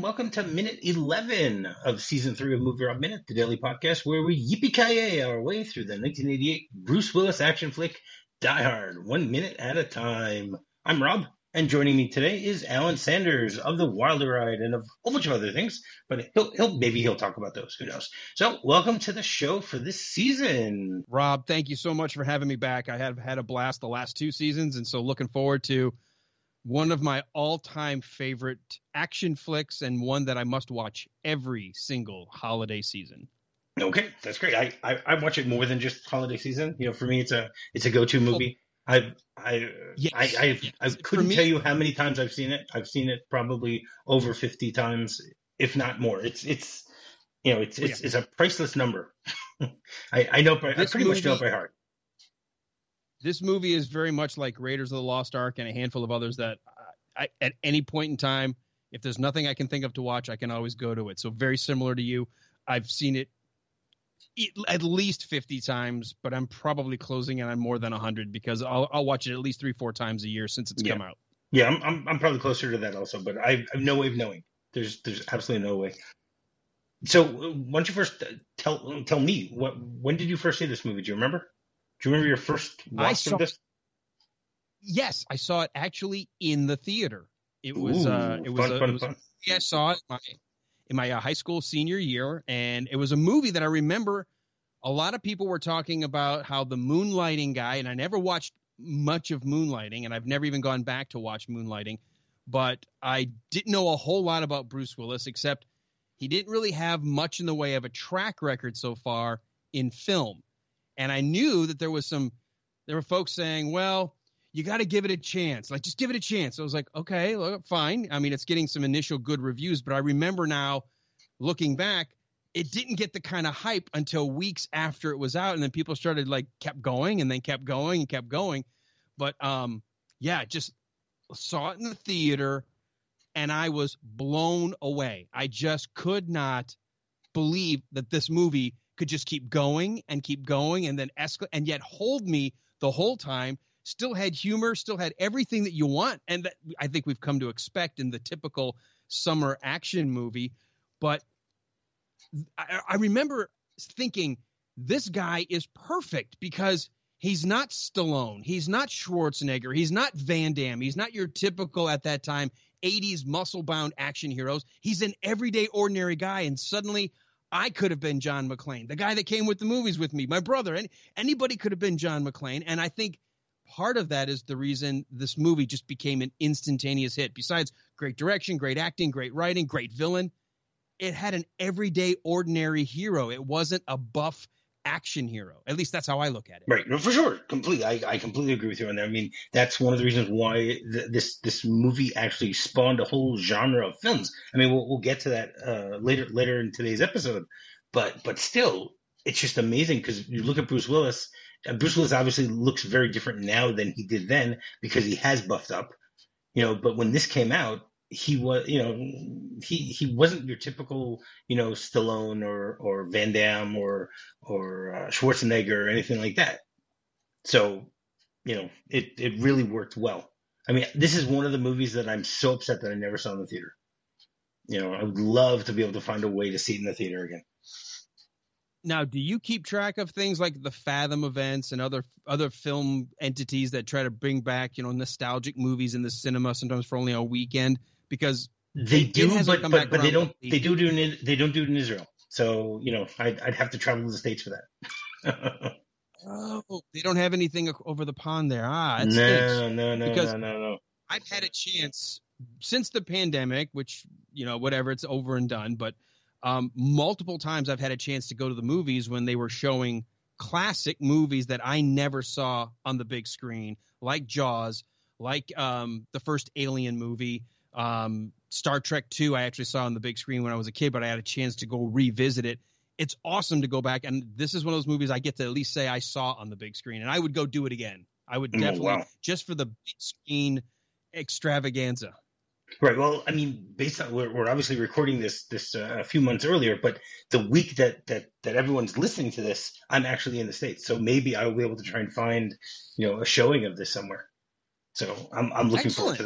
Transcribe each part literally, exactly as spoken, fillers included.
welcome to minute eleven of season three of Movie Rob Minute, the daily podcast where we yippee-ki-yay our way through the nineteen eighty-eight Bruce Willis action flick Die Hard, one minute at a time. I'm Rob, and joining me today is Alan Sanders of The Wilder Ride and of a whole bunch of other things, but he'll, he'll maybe he'll talk about those, who knows. So, welcome to the show for this season. Rob, thank you so much for having me back. I have had a blast the last two seasons, and so looking forward to one of my all-time favorite action flicks and one that I must watch every single holiday season. Okay, that's great. I, I, I watch it more than just holiday season. You know, for me, it's a it's a go-to movie. Oh, I I, yes, I I yes. I couldn't me, tell you how many times I've seen it. I've seen it probably over fifty times, if not more. It's it's you know it's it's, yeah. it's a priceless number. I I know I pretty movie, much know it by heart. This movie is very much like Raiders of the Lost Ark and a handful of others that I, at any point in time, if there's nothing I can think of to watch, I can always go to it. So very similar to you. I've seen it at least fifty times, but I'm probably closing in on more than one hundred because I'll, I'll watch it at least three, four times a year since it's yeah. come out. Yeah, I'm, I'm I'm probably closer to that also, but I have no way of knowing. There's there's absolutely no way. So why don't you first tell tell me what when did you first see this movie? Do you remember? Do you remember your first watch saw, of this? Yes, I saw it actually in the theater. It was Ooh, uh, it was, fun, a, fun, it was fun. yeah, I saw it in my, in my uh, high school senior year, and it was a movie that I remember. A lot of people were talking about how the Moonlighting guy, and I never watched much of Moonlighting, and I've never even gone back to watch Moonlighting, but I didn't know a whole lot about Bruce Willis, except he didn't really have much in the way of a track record so far in film. And I knew that there was some, there were folks saying, well, you got to give it a chance. Like, just give it a chance. I was like, okay, look, fine. I mean, it's getting some initial good reviews, but I remember now looking back, it didn't get the kind of hype until weeks after it was out. And then people started like kept going and then kept going and kept going. But um, yeah, just saw it in the theater and I was blown away. I just could not believe that this movie could just keep going and keep going and then escalate and yet hold me the whole time, still had humor, still had everything that you want. And that I think we've come to expect in the typical summer action movie. But I, I remember thinking this guy is perfect because he's not Stallone. He's not Schwarzenegger. He's not Van Damme. He's not your typical at that time eighties muscle bound action heroes. He's an everyday ordinary guy. And suddenly I could have been John McClane, the guy that came with the movies with me, my brother, and anybody could have been John McClane. And I think part of that is the reason this movie just became an instantaneous hit. Besides great direction, great acting, great writing, great villain, it had an everyday ordinary hero. It wasn't a buff action hero. At least that's how I look at it. Right. No, for sure. Completely. I, I completely agree with you on that. I mean, that's one of the reasons why th- this this movie actually spawned a whole genre of films. I mean, we'll, we'll get to that uh, later later in today's episode. But but still, it's just amazing because you look at Bruce Willis. And Bruce Willis obviously looks very different now than he did then because he has buffed up. You know, but when this came out, he was, you know, he he wasn't your typical, you know, Stallone or or Van Damme or or uh, Schwarzenegger or anything like that. So, you know, it it really worked well. I mean, this is one of the movies that I'm so upset that I never saw in the theater. You know, I would love to be able to find a way to see it in the theater again. Now, do you keep track of things like the Fathom events and other other film entities that try to bring back, you know, nostalgic movies in the cinema sometimes for only a weekend? Because they do, but but, but they don't they, they do do in, they don't do it in Israel. So you know, I'd, I'd have to travel to the States for that. Oh, they don't have anything over the pond there. Ah, it no, stinks. no, no, because no, no, no. I've had a chance since the pandemic, which, you know, whatever, it's over and done. But um, multiple times I've had a chance to go to the movies when they were showing classic movies that I never saw on the big screen, like Jaws, like um, the first Alien movie. Um, Star Trek two, I actually saw on the big screen when I was a kid, but I had a chance to go revisit it. It's awesome to go back. And this is one of those movies I get to at least say I saw on the big screen, and I would go do it again. I would definitely, oh, wow. just for the big screen extravaganza. Right. Well, I mean, based on we're, we're obviously recording this this uh, a few months earlier, but the week that, that that everyone's listening to this, I'm actually in the States, so maybe I will be able to try and find, you know, a showing of this somewhere. So I'm I'm looking Excellent. forward to that.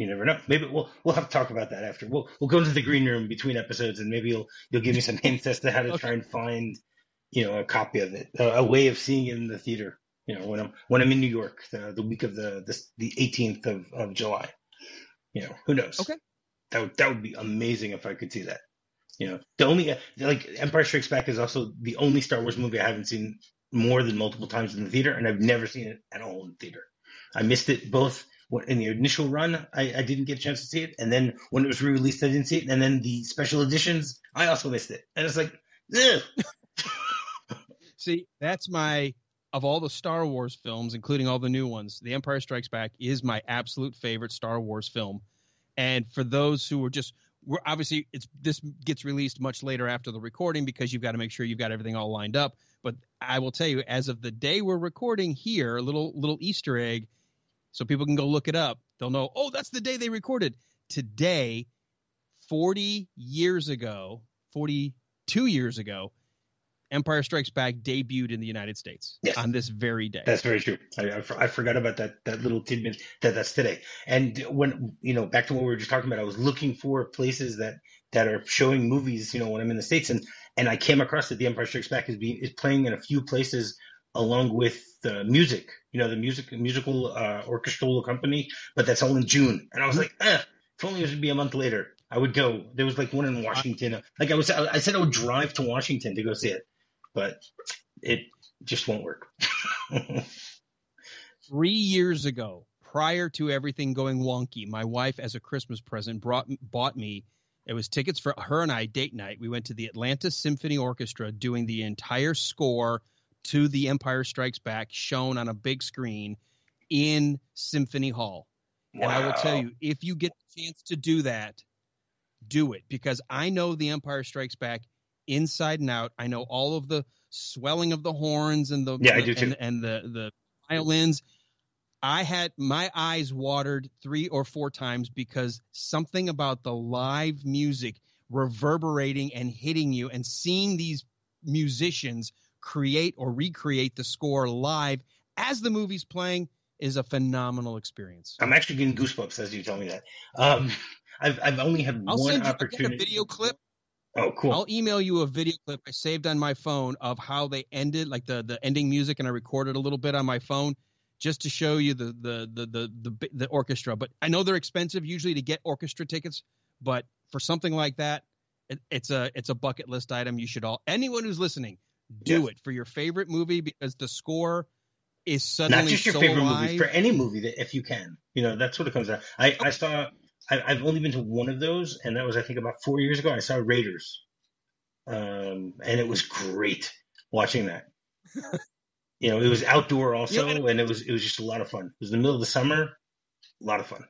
you never know. Maybe we'll we'll have to talk about that after. We'll we'll go into the green room between episodes, and maybe you'll you'll give me some hints as to how to Okay. try and find, you know, a copy of it, a, a way of seeing it in the theater. You know, when I'm when I'm in New York, the, the week of the the the eighteenth of, of July. You know, who knows? Okay. That would that would be amazing if I could see that. You know, the only like Empire Strikes Back is also the only Star Wars movie I haven't seen more than multiple times in the theater, and I've never seen it at all in theater. I missed it both in the initial run. I, I didn't get a chance to see it, and then when it was re-released, I didn't see it, and then the special editions, I also missed it, and it's like, ugh. See, that's my of all the Star Wars films, including all the new ones, The Empire Strikes Back is my absolute favorite Star Wars film. And for those who are just, we're obviously it's this gets released much later after the recording because you've got to make sure you've got everything all lined up. But I will tell you, as of the day we're recording here, a little little Easter egg, so people can go look it up. They'll know, oh, that's the day they recorded. Today, forty years ago, forty-two years ago, Empire Strikes Back debuted in the United States yes. on this very day. That's very true. I, I, I forgot about that that little tidbit that that's today. And when, you know, back to what we were just talking about, I was looking for places that, that are showing movies, you know, when I'm in the States. And, and I came across that The Empire Strikes Back is being is playing in a few places along with the music, you know, the music musical uh, orchestral company, but that's all in June. And I was like, eh, if only it would be a month later, I would go. There was like one in Washington. Like I was, I said I would drive to Washington to go see it. But it just won't work. Three years ago, prior to everything going wonky, my wife, as a Christmas present, brought bought me, it was tickets for her and I, date night. We went to the Atlanta Symphony Orchestra doing the entire score to The Empire Strikes Back, shown on a big screen in Symphony Hall. Wow. And I will tell you, if you get the chance to do that, do it. Because I know The Empire Strikes Back inside and out. I know all of the swelling of the horns and the yeah, I do too. And, and the the violins. I had my eyes watered three or four times because something about the live music reverberating and hitting you, and seeing these musicians create or recreate the score live as the movie's playing is a phenomenal experience. I'm actually getting goosebumps as you tell me that. Um, I've I've only had I'll one send you opportunity. A video clip. Oh, cool. I'll email you a video clip I saved on my phone of how they ended, like the, the ending music, and I recorded a little bit on my phone just to show you the the the the the, the orchestra. But I know they're expensive usually to get orchestra tickets, but for something like that, it, it's a it's a bucket list item. You should all anyone who's listening, do yes. it for your favorite movie, because the score is suddenly not just your so favorite alive. movie, for any movie that if you can, you know, that's what it comes down. I I saw. I, I've only been to one of those, and that was I think about four years ago. I saw Raiders. Um, and it was great watching that. You know, it was outdoor also, yeah, and it was it was just a lot of fun. It was in the middle of the summer, a lot of fun.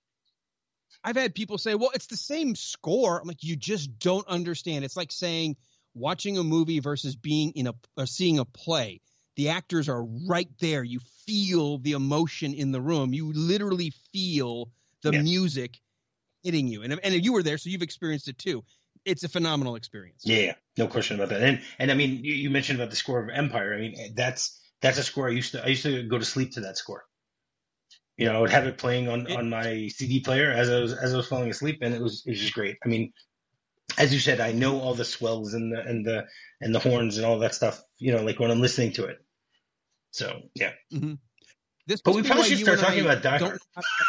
I've had people say, "Well, it's the same score." I'm like, you just don't understand. It's like saying watching a movie versus being in a or seeing a play. The actors are right there. You feel the emotion in the room. You literally feel the yeah. music hitting you, and and you were there, so you've experienced it too. It's a phenomenal experience. Yeah, no question about that. And and I mean, you, you mentioned about the score of Empire. I mean, that's that's a score I used to I used to go to sleep to that score. You know, I would have it playing on, it, on my C D player as I was as I was falling asleep, and it was it was just great. I mean, as you said, I know all the swells and the and the and the horns and all that stuff. You know, like when I'm listening to it. So yeah. Mm-hmm. This but we probably should start talking about Die Hard.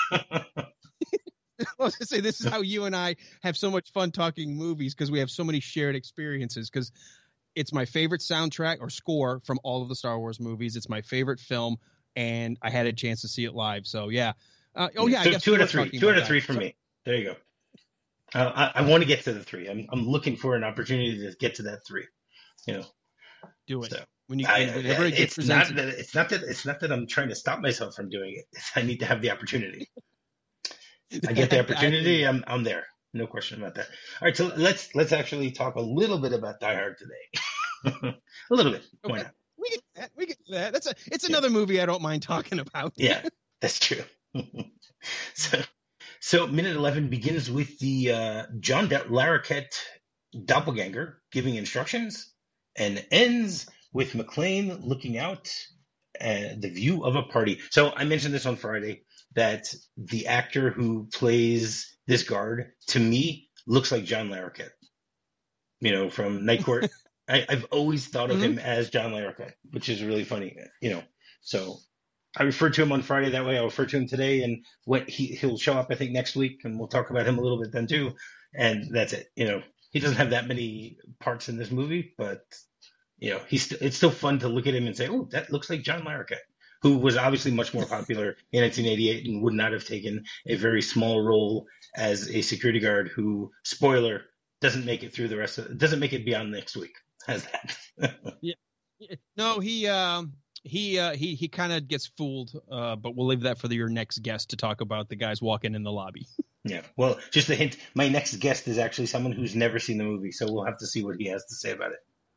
I was going to say, this is how you and I have so much fun talking movies, because we have so many shared experiences, because it's my favorite soundtrack or score from all of the Star Wars movies. It's my favorite film, and I had a chance to see it live. So, yeah. Uh, oh, yeah. So I guess two out of three. Two out of three for so, me. There you go. Uh, I, I want to get to the three. I'm I'm looking for an opportunity to get to that three. You know, do it. So, when you, I, whenever it gets it's not presented. that it's not that it's not that I'm trying to stop myself from doing it. I need to have the opportunity. I get the opportunity, I'm I'm there. No question about that. All right, so let's let's actually talk a little bit about Die Hard today. A little bit. Why okay. not? We get that. We get that. That's a it's another yeah. movie I don't mind talking about. Yeah, that's true. so so minute eleven begins with the uh, John De- Larroquette doppelganger giving instructions, and ends with McClane looking out at the view of a party. So I mentioned this on Friday. that the actor who plays this guard, to me, looks like John Larroquette. You know, from Night Court. I, I've always thought of Mhm. him as John Larroquette, which is really funny. You know, so I referred to him on Friday that way. I'll refer to him today, and what he he'll show up, I think, next week, and we'll talk about him a little bit then too. And that's it. You know, he doesn't have that many parts in this movie, but you know, he's st- it's still fun to look at him and say, "Oh, that looks like John Larroquette," who was obviously much more popular in nineteen eighty-eight and would not have taken a very small role as a security guard who, spoiler, doesn't make it through the rest of doesn't make it beyond next week. Has that? Yeah. No, he um he uh he he kind of gets fooled, uh but we'll leave that for the, your next guest to talk about the guys walking in the lobby. Yeah. Well, just a hint. My next guest is actually someone who's never seen the movie, so we'll have to see what he has to say about it.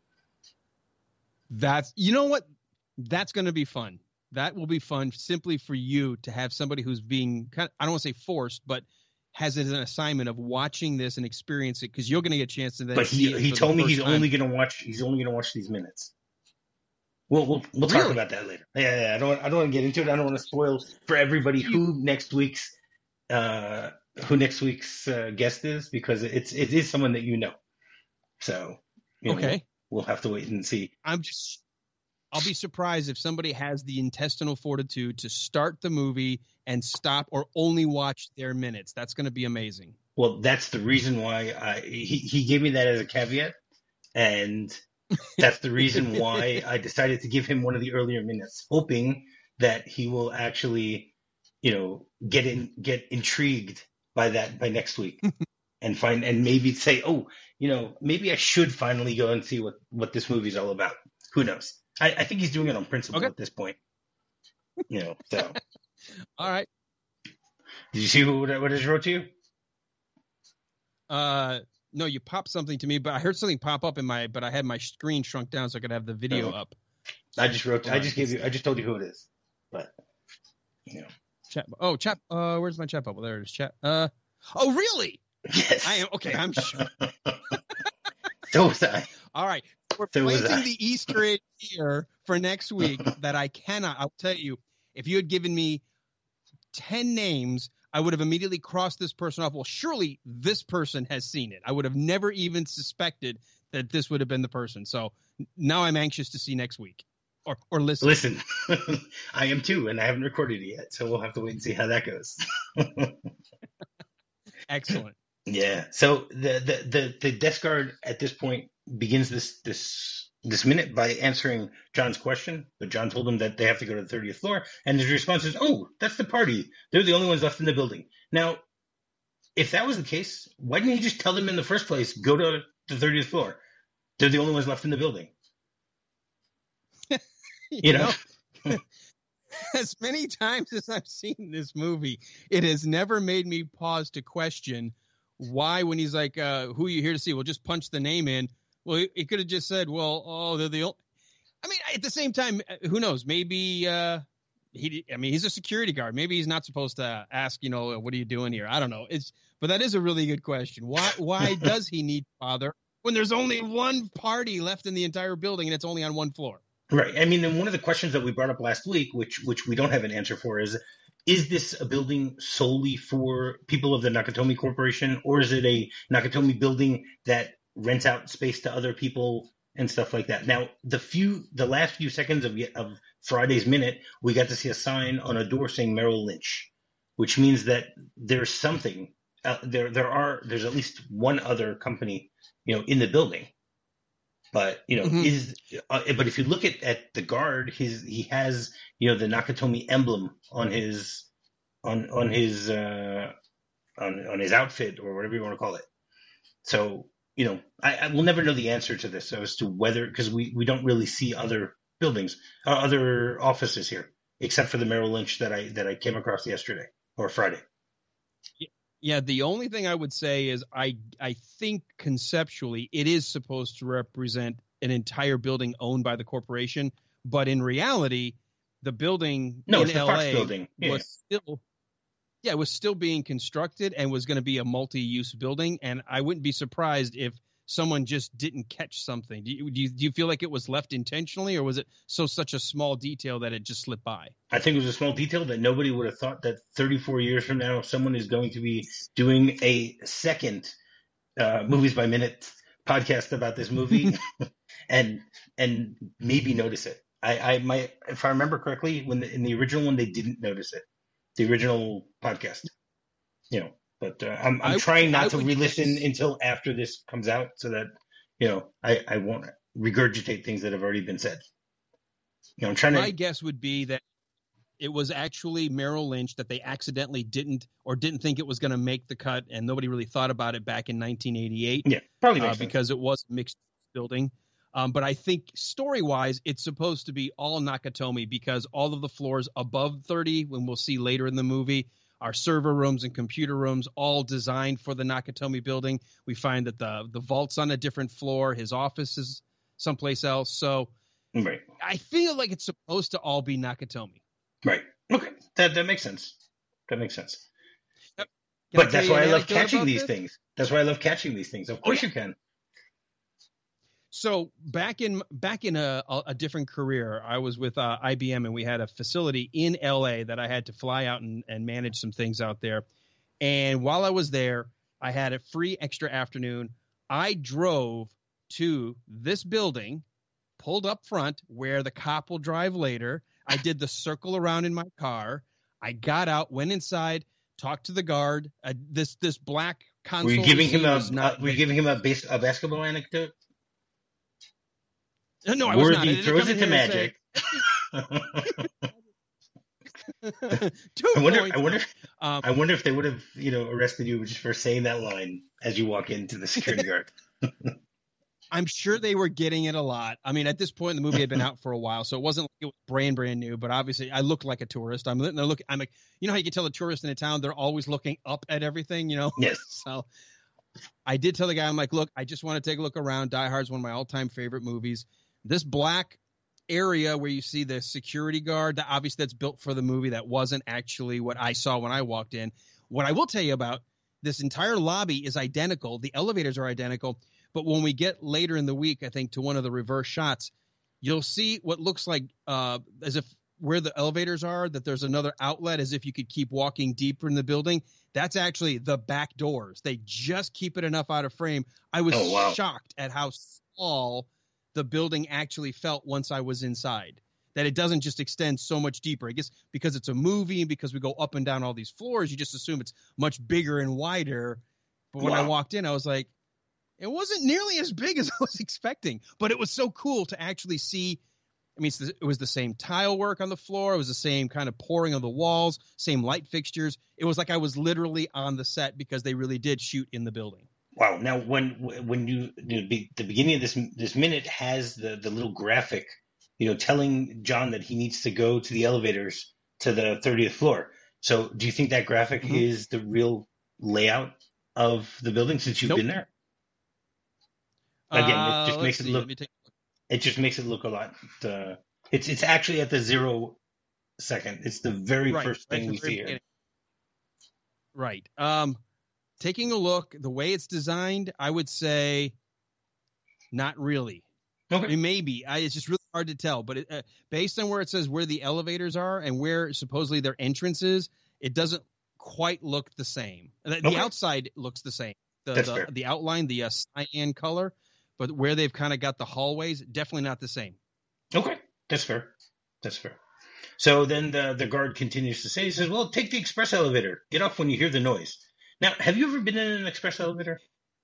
That's, you know what? That's going to be fun. That will be fun simply for you to have somebody who's being kind of, I don't want to say forced, but has it as an assignment of watching this and experience it, because you're going to get a chance to then But he see it he for the told me first he's time. only going to watch he's only going to watch these minutes. We'll we'll, we'll talk Really? about that later. Yeah, yeah. I don't I don't want to get into it. I don't want to spoil for everybody who next week's uh who next week's uh, guest is, because it's it is someone that you know. So you know, Okay. we'll have to wait and see. I'm just, I'll be surprised if somebody has the intestinal fortitude to start the movie and stop or only watch their minutes. That's going to be amazing. Well, that's the reason why I, he he gave me that as a caveat, and that's the reason why I decided to give him one of the earlier minutes, hoping that he will actually, you know, get in get intrigued by that by next week, and find and maybe say, oh, you know, maybe I should finally go and see what what this movie's all about. Who knows? I, I think he's doing it on principle Okay. at this point. You know, so All right. did you see who what I what I just wrote to you? Uh, no, you popped something to me, but I heard something pop up in my, but I had my screen shrunk down so I could have the video Oh. up. I just wrote. Hold I on. just gave you. I just told you who it is. But you know, Chat. Oh, chat. Uh, where's my chat bubble? There it is. Chat. Uh, oh, really? yes. I am. Okay. I'm sure. So was I. All right. We're So was planting I. the Easter egg here for next week that I cannot. I'll tell you, if you had given me ten names, I would have immediately crossed this person off. Well, surely this person has seen it. I would have never even suspected that this would have been the person. So now I'm anxious to see next week or, or listen. Listen, I am too, and I haven't recorded it yet, so we'll have to wait and see how that goes. Excellent. Yeah. So the, the the the desk guard at this point begins this this this minute by answering John's question, but John told him that they have to go to the thirtieth floor, and his response is, "Oh, that's the party. They're the only ones left in the building." Now, if that was the case, why didn't he just tell them in the first place, go to the thirtieth floor? They're the only ones left in the building. You know? As many times as I've seen this movie, it has never made me pause to question why, when he's like, uh, who are you here to see? Well, just punch the name in. Well, he, he could have just said, well, oh, they're the only. I mean, at the same time, who knows? Maybe uh, he, I mean, he's a security guard. Maybe he's not supposed to ask, you know, what are you doing here? I don't know. It's, but that is a really good question. Why, why does he need to bother when there's only one party left in the entire building and it's only on one floor? Right. I mean, and one of the questions that we brought up last week, which which we don't have an answer for, is is this a building solely for people of the Nakatomi Corporation, or is it a Nakatomi building that rents out space to other people and stuff like that? Now, the few the last few seconds of of Friday's minute, we got to see a sign on a door saying Merrill Lynch, which means that there's something uh, there. There are there's at least one other company, you know, in the building. But you know, Mhm. is uh, but if you look at, at the guard, his he has you know the Nakatomi emblem on his on on his uh, on on his outfit or whatever you want to call it. So you know, I, I will never know the answer to this as to whether, because we, we don't really see other buildings, uh, other offices here, except for the Merrill Lynch that I that I came across yesterday or Friday. Yeah, the only thing I would say is I I think conceptually it is supposed to represent an entire building owned by the corporation, but in reality, the building No, in it's the L Fox A building. Yeah. was still yeah, it was still being constructed and was going to be a multi-use building, and I wouldn't be surprised if someone just didn't catch something? Do you, do you, do you feel like it was left intentionally, or was it so such a small detail that it just slipped by? I think it was a small detail that nobody would have thought that thirty-four years from now, someone is going to be doing a second uh, Movies by Minute podcast about this movie and and maybe notice it. I, I might, if I remember correctly, when the, in the original one they didn't notice it, the original podcast, you know. But uh, I'm I'm I, trying not I to would re-listen guess, until after this comes out, so that you know I, I won't regurgitate things that have already been said. You know, I'm trying my to. guess would be that it was actually Merrill Lynch that they accidentally didn't or didn't think it was going to make the cut, and nobody really thought about it back in nineteen eighty-eight. Yeah, probably makes uh, sense. because it was a mixed building. Um, but I think story-wise, it's supposed to be all Nakatomi because all of the floors above thirty, when we'll see later in the movie, are server rooms and computer rooms, all designed for the Nakatomi building. We find that the the vault's on a different floor. His office is someplace else. So Right. I feel like it's supposed to all be Nakatomi. Right. Okay. That that makes sense. That makes sense. Can But I that's tell why you I an love anecdote catching about these this? things. That's why I love catching these things. Of course yeah. you can. So back in back in a, a, a different career, I was with uh, I B M, and we had a facility in L A that I had to fly out and, and manage some things out there. And while I was there, I had a free extra afternoon. I drove to this building, pulled up front where the cop will drive later. I did the circle around in my car. I got out, went inside, talked to the guard. Uh, this this black console. Were you giving him a was not uh, Were you giving him a base a basketball anecdote? No, I was not. I Worthy didn't throws come it in to here and magic. say, Two I wonder. points. I wonder. Um, I wonder if they would have, you know, arrested you just for saying that line as you walk into the security guard. I'm sure they were getting it a lot. I mean, at this point, the movie had been out for a while, so it wasn't like it was brand brand new. But obviously, I looked like a tourist. I'm they're looking. I'm like, you know how you can tell a tourist in a town, they're always looking up at everything, you know. Yes. So I did tell the guy, I'm like, look, I just want to take a look around. Die Hard's one of my all time favorite movies. This black area where you see the security guard, that obviously that's built for the movie. That wasn't actually what I saw when I walked in. What I will tell you about this entire lobby is identical. The elevators are identical. But when we get later in the week, I think, to one of the reverse shots, you'll see what looks like uh, as if where the elevators are, that there's another outlet, as if you could keep walking deeper in the building. That's actually the back doors. They just keep it enough out of frame. I was Oh, wow. shocked at how small the building actually felt once I was inside, that it doesn't just extend so much deeper. I guess because it's a movie and because we go up and down all these floors, you just assume it's much bigger and wider. But when Wow. I walked in, I was like, it wasn't nearly as big as I was expecting, but it was so cool to actually see. I mean, it's the, it was the same tile work on the floor. It was the same kind of pouring on the walls, same light fixtures. It was like I was literally on the set because they really did shoot in the building. Wow. Now, when when you the, the beginning of this this minute has the the little graphic, you know, telling John that he needs to go to the elevators to the thirtieth floor. So, do you think that graphic Mm-hmm. is the real layout of the building since you've Nope. been there? Again, Uh, it just let's makes it see. look. Let me take. It just makes it look a lot. Uh, it's it's actually at the zero second. It's the very Right, first right thing at the we very see here. beginning. Right. Um, taking a look, the way it's designed, I would say not really. I Okay. mean, maybe. I, it's just really hard to tell. But it, uh, based on where it says where the elevators are and where supposedly their entrance is, it doesn't quite look the same. The, the Okay. outside looks the same. The That's the, fair. the outline, the uh, cyan color, but where they've kind of got the hallways, definitely not the same. Okay. That's fair. That's fair. So then the the guard continues to say, he says, "Well, take the express elevator. Get off when you hear the noise." Now, have you ever been in an express elevator?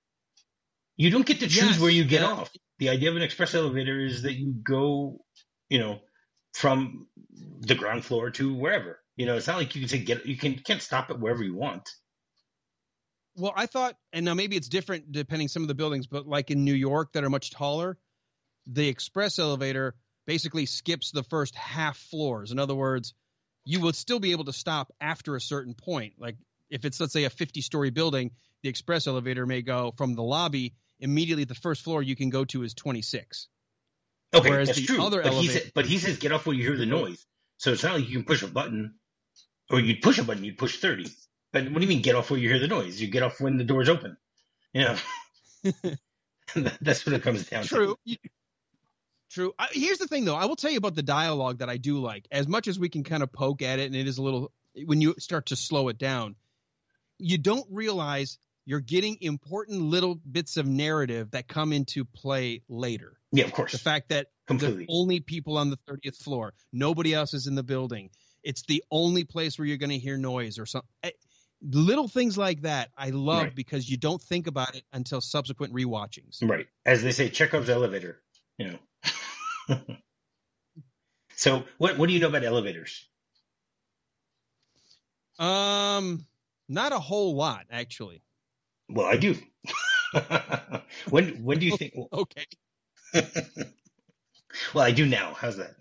You don't get to choose Yes, where you get uh, off. The idea of an express elevator is that you go, you know, from the ground floor to wherever. You know, it's not like you can say get you can can't stop it wherever you want. Well, I thought, and now maybe it's different depending some of the buildings, but like in New York that are much taller, the express elevator basically skips the first half floors. In other words, you will still be able to stop after a certain point. Like if it's, let's say, a fifty-story building, the express elevator may go from the lobby immediately. The first floor you can go to is twenty-six. Okay, Whereas that's the true. other but he elevator- said, but he says get off when you hear the noise. So it's not like you can push a button, or you'd push a button, you'd push thirty. But what do you mean get off where you hear the noise? You get off when the doors open. You know. That's what it comes down True. to. True. I, here's the thing, though. I will tell you about the dialogue that I do like. As much as we can kind of poke at it, and it is a little, when you start to slow it down, you don't realize you're getting important little bits of narrative that come into play later. Yeah, of course. The fact that Completely. the only people on the thirtieth floor, nobody else is in the building. It's the only place where you're going to hear noise or something. Little things like that I love Right. because you don't think about it until subsequent rewatchings. Right. As they say, Chekhov's elevator, you know. So what what do you know about elevators? Um, not a whole lot, actually. Well, I do. when when do you think? Okay. Well, I do now. How's that?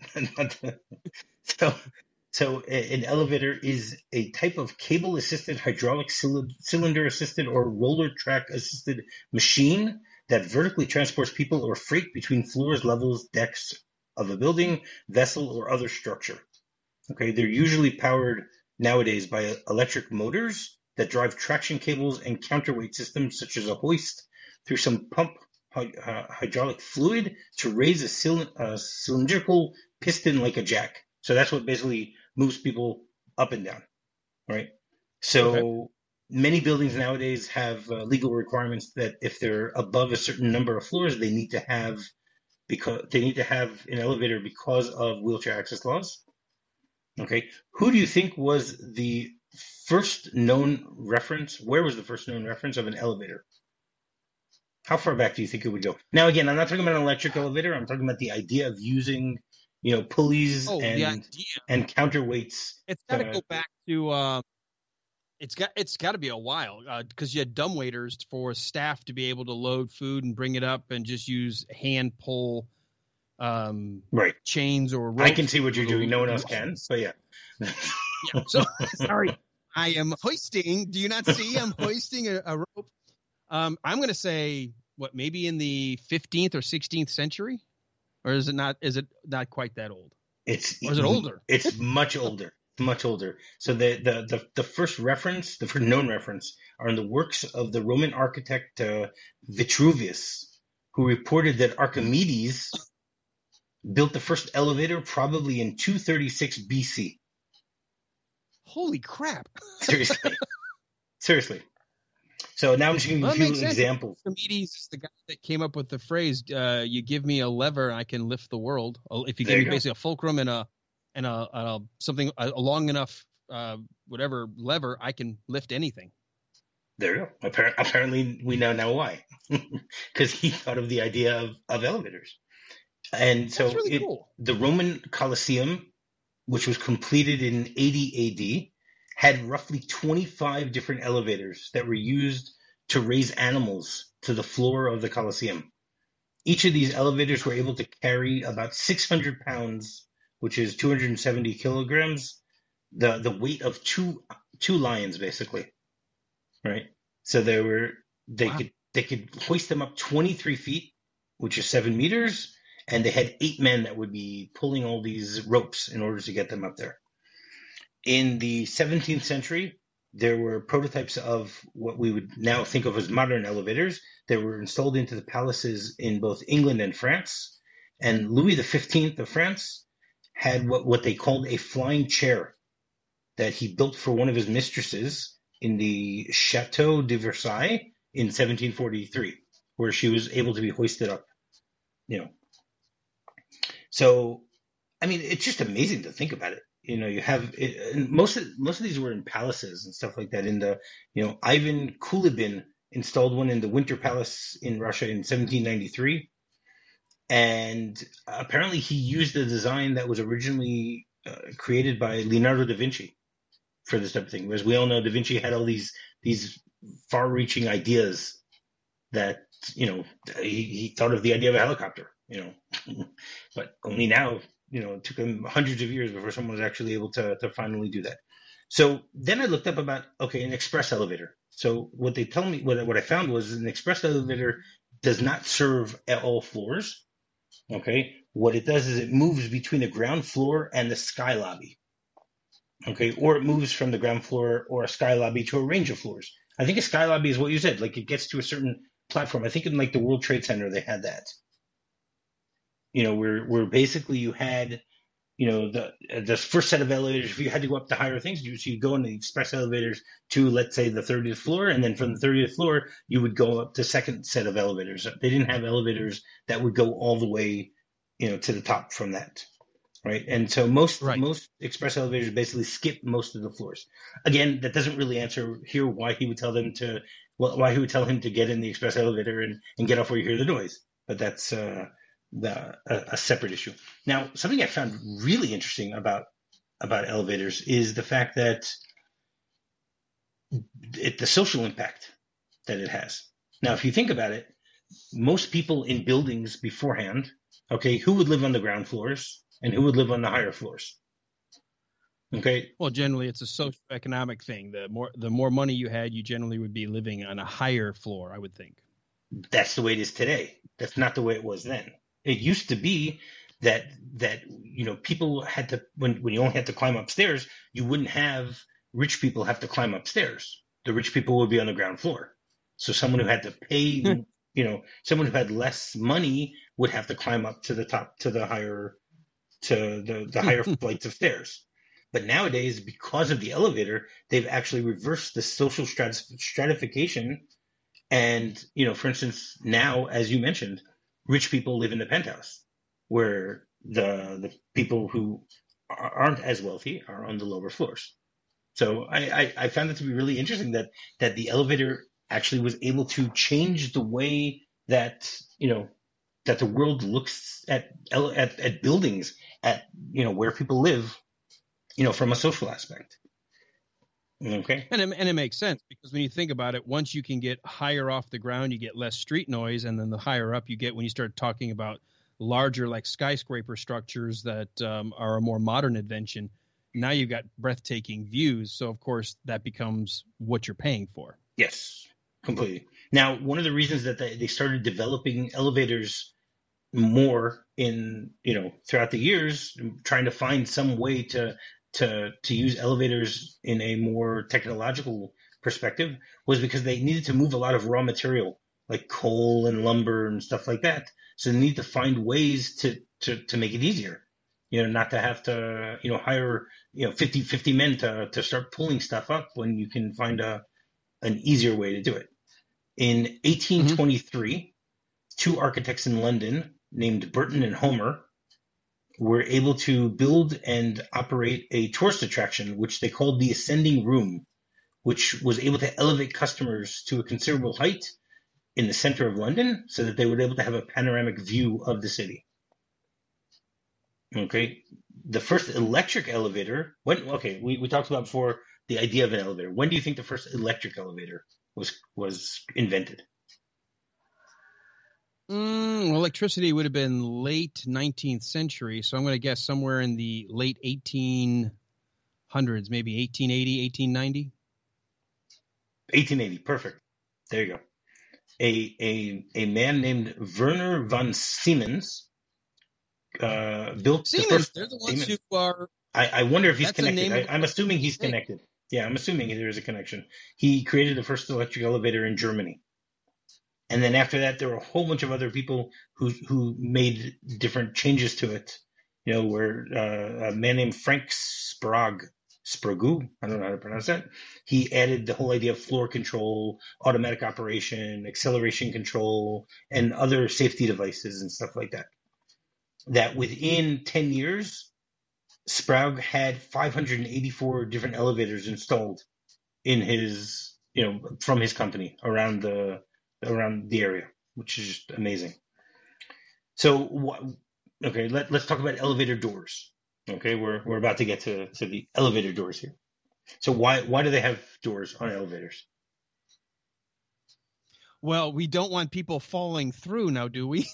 so so an elevator is a type of cable assisted, hydraulic cylinder assisted, or roller track assisted machine that vertically transports people or freight between floors, levels, decks of a building, vessel, or other structure. Okay, they're usually powered nowadays by electric motors that drive traction cables and counterweight systems such as a hoist through some pump uh, hydraulic fluid to raise a, cylind- a cylindrical piston like a jack. So that's what basically moves people up and down, right? So okay. Many buildings nowadays have uh, legal requirements that if they're above a certain number of floors, they need to have because they need to have an elevator because of wheelchair access laws. Okay, who do you think was the first known reference? Where was the first known reference of an elevator? How far back do you think it would go? Now, again, I'm not talking about an electric elevator. I'm talking about the idea of using, you know, pulleys oh, and and counterweights. It's got to uh, go back to. Uh, it's got it's got to be a while because uh, you had dumbwaiters for staff to be able to load food and bring it up and just use hand pull. Um, right. Chains or ropes. I can see what you're doing. No one else can. But yeah. yeah. So sorry, I am hoisting. Do you not see? I'm hoisting a, a rope. Um, I'm going to say what, maybe in the fifteenth or sixteenth century, or is it not? Is it not quite that old? It's or is it older? It's much older. Much older. So the, the the the first reference, the first known reference, are in the works of the Roman architect uh, Vitruvius, who reported that Archimedes built the first elevator probably in two thirty-six B C. Holy crap! Seriously, seriously. So now I'm just giving you a few examples. Archimedes is the guy that came up with the phrase, uh, "You give me a lever, I can lift the world." If you give me go. basically a fulcrum and a and a, a something a, a long enough uh, whatever lever, I can lift anything. There you go. Appar- apparently, we now know why, because he thought of the idea of, of elevators. And so really it, cool. the Roman Colosseum, which was completed in eighty A D, had roughly twenty-five different elevators that were used to raise animals to the floor of the Colosseum. Each of these elevators were able to carry about six hundred pounds, which is two hundred seventy kilograms, the, the weight of two two lions, basically. Right? So they were they wow. could they could hoist them up twenty-three feet, which is seven meters. And they had eight men that would be pulling all these ropes in order to get them up there. In the seventeenth century, there were prototypes of what we would now think of as modern elevators that were installed into the palaces in both England and France. And Louis the fifteenth of France had what, what they called a flying chair that he built for one of his mistresses in the Chateau de Versailles in seventeen forty-three, where she was able to be hoisted up, you know. So, I mean, it's just amazing to think about it. You know, you have it, and most of most of these were in palaces and stuff like that. In the, you know, Ivan Kulibin installed one in the Winter Palace in Russia in seventeen ninety-three, and apparently he used a design that was originally uh, created by Leonardo da Vinci for this type of thing. As we all know, da Vinci had all these these far-reaching ideas that, you know, he, he thought of the idea of a helicopter. You know, but only now, you know, it took him hundreds of years before someone was actually able to, to finally do that. So then I looked up about, okay, an express elevator. So what they tell me, what, what I found was an express elevator does not serve at all floors. Okay. What it does is it moves between the ground floor and the sky lobby. Okay. Or it moves from the ground floor or a sky lobby to a range of floors. I think a sky lobby is what you said, like it gets to a certain platform. I think in like the World Trade Center they had that. You know, where where basically you had, you know, the the first set of elevators. If you had to go up to higher things, you so you go in the express elevators to, let's say, the thirtieth floor, and then from the thirtieth floor you would go up to second set of elevators. They didn't have elevators that would go all the way, you know, to the top from that, right? And so most Right. most express elevators basically skip most of the floors. Again, that doesn't really answer here why he would tell them to, well, why he would tell him to get in the express elevator and, and get off where you hear the noise. But that's uh, the, a, a separate issue. Now, something I found really interesting about about elevators is the fact that it, the social impact that it has. Now, if you think about it, most people in buildings beforehand, okay, who would live on the ground floors and who would live on the higher floors? Okay. Well, generally, it's a socioeconomic thing. The more the more money you had, you generally would be living on a higher floor, I would think. That's the way it is today. That's not the way it was then. It used to be that that you know people had to when when you only had to climb upstairs, you wouldn't have rich people have to climb upstairs. The rich people would be on the ground floor. So someone who had to pay, you know, someone who had less money would have to climb up to the top to the higher to the the higher flights of stairs. But nowadays, because of the elevator, they've actually reversed the social strat- stratification. And, you know, for instance, now, as you mentioned, rich people live in the penthouse, where the the people who aren't as wealthy are on the lower floors. So I, I, I found it to be really interesting that that the elevator actually was able to change the way that, you know, that the world looks at at, at buildings, at, you know, where people live, you know, from a social aspect. Okay. And it, and it makes sense because when you think about it, once you can get higher off the ground, you get less street noise. And then the higher up you get when you start talking about larger, like skyscraper structures that um, are a more modern invention, now you've got breathtaking views. So, of course, that becomes what you're paying for. Yes, completely. Now, one of the reasons that they, they started developing elevators more in, you know, throughout the years, trying to find some way to to to use elevators in a more technological perspective, was because they needed to move a lot of raw material like coal and lumber and stuff like that. So they need to find ways to to to make it easier, you know, not to have to, you know, hire, you know, fifty, fifty men to to start pulling stuff up when you can find a an easier way to do it. In eighteen twenty-three, mm-hmm. two architects in London named Burton and Homer were able to build and operate a tourist attraction, which they called the Ascending Room, which was able to elevate customers to a considerable height in the center of London so that they were able to have a panoramic view of the city. Okay. The first electric elevator, when, okay, we, we talked about before the idea of an elevator. When do you think the first electric elevator was was invented? Mm, electricity would have been late nineteenth century, so I'm going to guess somewhere in the late eighteen hundreds, maybe eighteen eighty, eighteen ninety. eighteen eighty, perfect. There you go. A a a man named Werner von Siemens uh, built Siemens. The first, they're the ones Siemens. who are. I, I wonder if he's That's the connected. name I, I'm assuming he's connected. Yeah, I'm assuming there is a connection. He created the first electric elevator in Germany. And then after that, there were a whole bunch of other people who who made different changes to it. You know, where uh, a man named Frank Sprague, Sprague, I don't know how to pronounce that. He added the whole idea of floor control, automatic operation, acceleration control, and other safety devices and stuff like that. That within ten years, Sprague had five hundred eighty-four different elevators installed in his, you know, from his company around the around the area, which is just amazing. So, okay, let, let's talk about elevator doors. Okay, we're we're about to get to, to the elevator doors here. So why why do they have doors on elevators? Well, we don't want people falling through now, do we?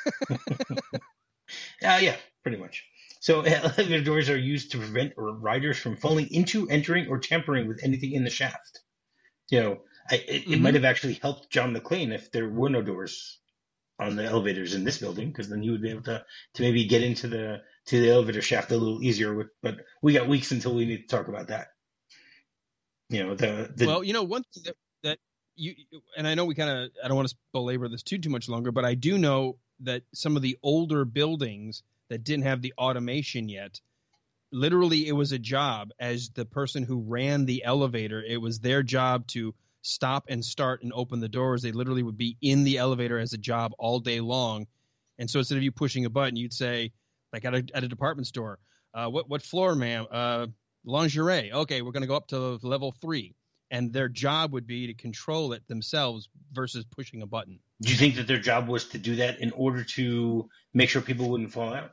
uh, yeah, pretty much. So elevator doors are used to prevent riders from falling into, entering, or tampering with anything in the shaft. You know, I, it, mm-hmm. it might have actually helped John McClane if there were no doors on the elevators in this building, because then you would be able to, to maybe get into the to the elevator shaft a little easier. With, but we got weeks until we need to talk about that. You know, the, the well, you know, one thing that, that you, and I know we kind of, I don't want to belabor this too, too much longer, but I do know that some of the older buildings that didn't have the automation yet, literally it was a job as the person who ran the elevator. It was their job to stop and start and open the doors. They literally would be in the elevator as a job all day long. And so instead of you pushing a button, you'd say, like at a, at a department store, uh, what, what floor, ma'am? Uh, lingerie. Okay, we're going to go up to level three. And their job would be to control it themselves versus pushing a button. Do you think that their job was to do that in order to make sure people wouldn't fall out?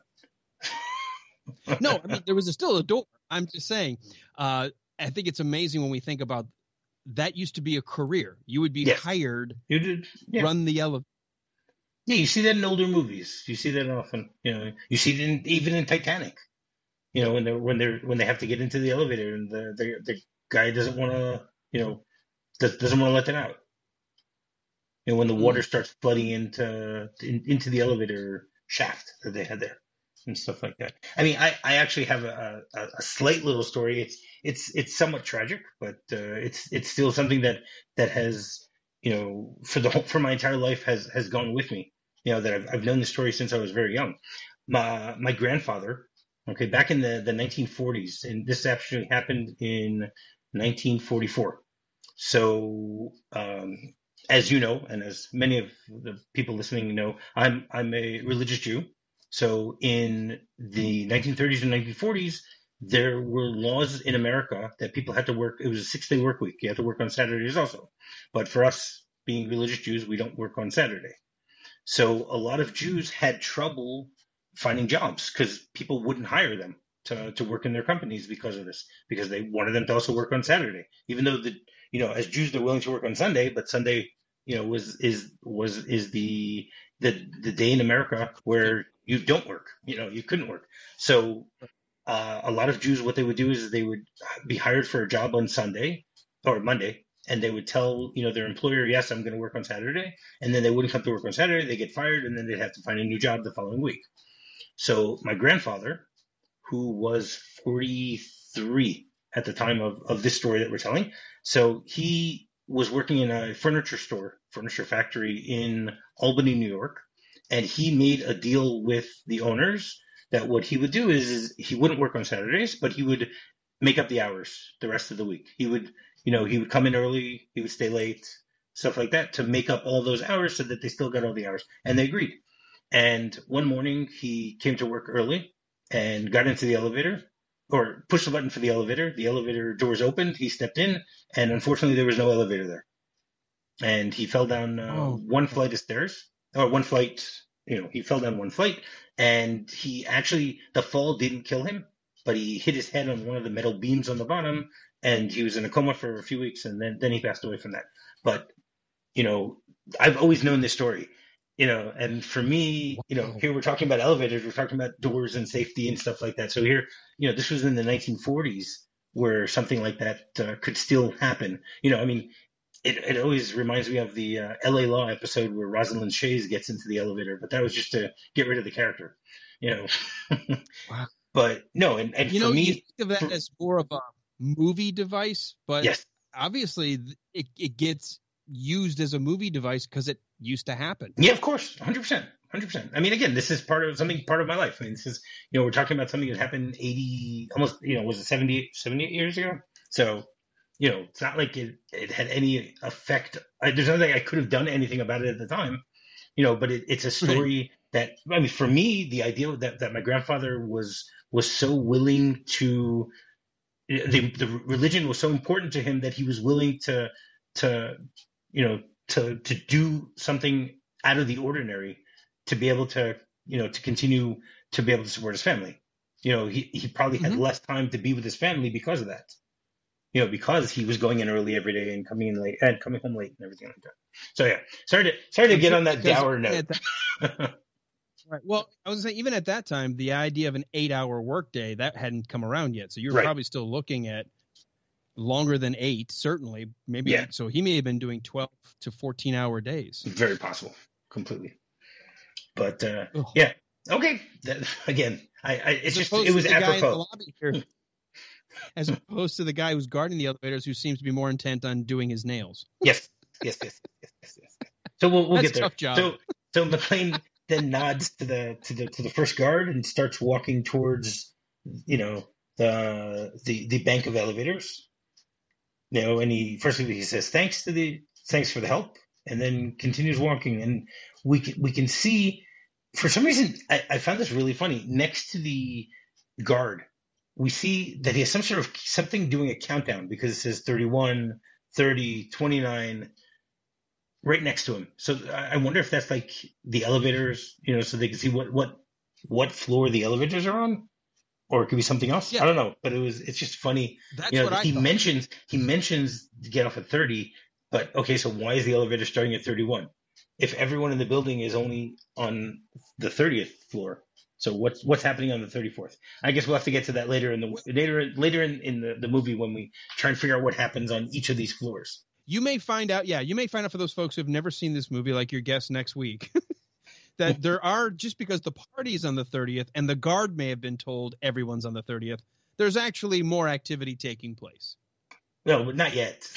No, I mean, there was a, still a door. I'm just saying, uh, I think it's amazing when we think about that used to be a career. You would be Yes. hired You did, yeah. run the elevator. Yeah, you see that in older movies. You see that often. You know, you see it in, even in Titanic. You know, when they when they when they have to get into the elevator and the the, the guy doesn't want to, you know, does, doesn't want to let them out. You know, when the water starts flooding into in, into the elevator shaft that they had there and stuff like that. I mean, I, I actually have a, a, a slight little story. It's it's it's somewhat tragic, but uh, it's it's still something that that has, you know, for the whole, for my entire life has has gone with me. You know, that I've I've known the story since I was very young. My my grandfather, okay, back in the, the nineteen forties, and this actually happened in nineteen forty-four. So, um, as you know, and as many of the people listening know, I'm I'm a religious Jew. So in the nineteen thirties and nineteen forties, there were laws in America that people had to work. It was a six-day work week. You had to work on Saturdays also. But for us, being religious Jews, we don't work on Saturday. So a lot of Jews had trouble finding jobs because people wouldn't hire them to, to work in their companies because of this, because they wanted them to also work on Saturday, even though the, you know, as Jews, they're willing to work on Sunday, but Sunday, you know, was, is, was, is the, the, the day in America where you don't work, you know, you couldn't work. So, uh, a lot of Jews, what they would do is they would be hired for a job on Sunday or Monday, and they would tell, you know, their employer, yes, I'm going to work on Saturday. And then they wouldn't come to work on Saturday. They get fired, and then they'd have to find a new job the following week. So my grandfather, who was forty-three at the time of, of this story that we're telling, so he was working in a furniture store, furniture factory in Albany, New York. And he made a deal with the owners that what he would do is, is he wouldn't work on Saturdays, but he would make up the hours the rest of the week. He would, you know, he would come in early, he would stay late, stuff like that to make up all those hours so that they still got all the hours. And they agreed. And one morning he came to work early and got into the elevator or pushed the button for the elevator. The elevator doors opened. He stepped in, and unfortunately there was no elevator there. And he fell down uh, Oh. one flight of stairs or one flight, you know, he fell down one flight, and he actually, the fall didn't kill him, but he hit his head on one of the metal beams on the bottom, and he was in a coma for a few weeks, and then, then he passed away from that. But, you know, I've always known this story, you know, and for me, you know, here we're talking about elevators, we're talking about doors and safety and stuff like that. So here, you know, this was in the nineteen forties where something like that uh, could still happen. You know, I mean, it, it always reminds me of the uh, L A Law episode where Rosalind Shays gets into the elevator, but that was just to get rid of the character, you know. Wow. But no, and, and You for know, me, you think of that for- as more of a movie device, but yes, obviously it, it gets used as a movie device because it used to happen. yeah, of course, one hundred percent. one hundred percent. I mean, again, this is part of something, part of my life. I mean, this is, you know, we're talking about something that happened eighty, almost, you know, was it seventy-eight, seventy-eight years ago? So, you know, it's not like it, it had any effect. I, there's nothing I could have done anything about it at the time, you know, but it, it's a story that, I mean, for me, the idea that, that my grandfather was, was so willing to, the, the religion was so important to him that he was willing to, to, you know, to, to do something out of the ordinary to be able to, you know, to continue to be able to support his family. You know, he, he probably had Mhm. less time to be with his family because of that. You know, because he was going in early every day and coming in late and coming home late and everything like that. So yeah, sorry to sorry to get on that Because dour note. at that- right. Well, I was gonna say, even at that time, the idea of an eight-hour workday that hadn't come around yet. So you were Right. probably still looking at longer than eight, certainly. Maybe. Yeah. So he may have been doing twelve to fourteen-hour days. Very possible, completely. But uh, Ugh. yeah, okay. That, again, I, I it's As just opposed it was to the guy in the apropos. lobby here, as opposed to the guy who's guarding the elevators, who seems to be more intent on doing his nails. Yes, yes, yes, yes, yes, yes. So we'll we'll That's get a there. tough job. So so McClane then nods to the to the to the first guard and starts walking towards, you know, the the the bank of elevators. You know, and he first he says thanks to the thanks for the help, and then continues walking, and we can we can see for some reason I, I found this really funny. Next to the guard, we see that he has some sort of something doing a countdown because it says thirty-one, thirty, twenty-nine right next to him. So I I wonder if that's like the elevators, you know, so they can see what what what floor the elevators are on, or it could be something else. Yeah, I don't know, but it was it's just funny. You that's know, what I he thought. mentions he mentions to get off at thirty, but okay, so why is the elevator starting at thirty-one? If everyone in the building is only on the thirtieth floor, so what's what's happening on the thirty-fourth? I guess we'll have to get to that later in the later later in, in the, the movie when we try and figure out what happens on each of these floors. You may find out, yeah, you may find out for those folks who have never seen this movie, like your guest next week, that there are, just because the party is on the thirtieth and the guard may have been told everyone's on the thirtieth, there's actually more activity taking place. No, not yet.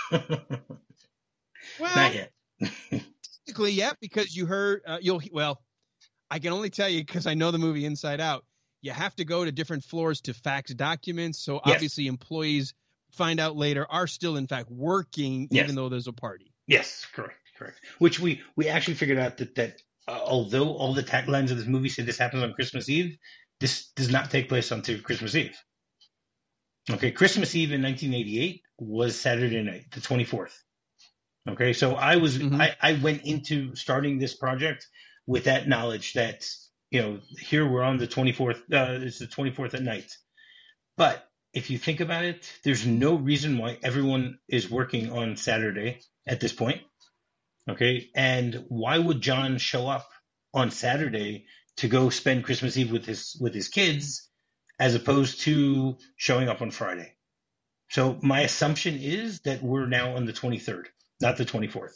Well, Not yet. technically, yeah, because you heard, uh, you'll, well, I can only tell you because I know the movie inside out. You have to go to different floors to fax documents. So Yes. obviously employees find out later are still in fact working, Yes. even though there's a party. Yes, correct, correct. Which we we actually figured out that that uh, although all the taglines of this movie say this happens on Christmas Eve, this does not take place until Christmas Eve. Okay, Christmas Eve in nineteen eighty-eight was Saturday night, the twenty-fourth. Okay, so I was Mhm. I, I went into starting this project with that knowledge that, you know, here we're on the twenty-fourth. Uh, it's the twenty-fourth at night. But if you think about it, there's no reason why everyone is working on Saturday at this point. Okay, and why would John show up on Saturday to go spend Christmas Eve with his with his kids, as opposed to showing up on Friday? So my assumption is that we're now on the twenty-third, not the twenty-fourth,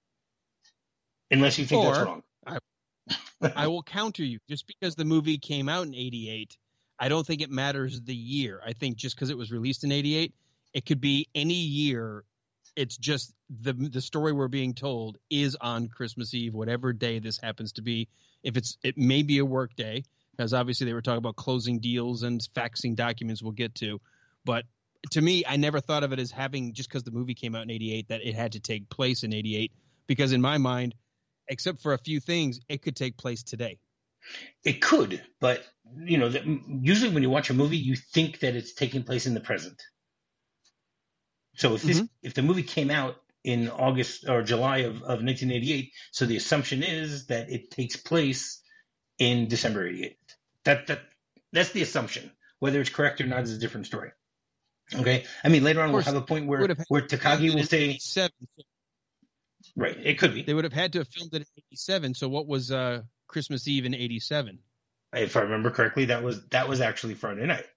unless you think that's Or- wrong. I will counter you. Just because the movie came out in eighty-eight, I don't think it matters the year. I think just because it was released in eighty-eight, it could be any year. It's just the the story we're being told is on Christmas Eve, whatever day this happens to be. If it's, it may be a work day, because obviously they were talking about closing deals and faxing documents we'll get to. But to me, I never thought of it as having, just because the movie came out in eighty-eight, that it had to take place in eighty-eight. Because in my mind, except for a few things, it could take place today. It could, but you know, the, usually when you watch a movie, you think that it's taking place in the present. So if this, Mhm. if the movie came out in August or July of, of nineteen eighty-eight, so the assumption is that it takes place in December eighty-eight. That that that's the assumption. Whether it's correct or not is a different story. Okay, I mean later on Of we'll course, have a point where would have where Takagi will say, eighty-seven. right, it could be. They would have had to have filmed it in eighty-seven. So what was uh, Christmas Eve in eighty-seven? If I remember correctly, that was that was actually Friday night.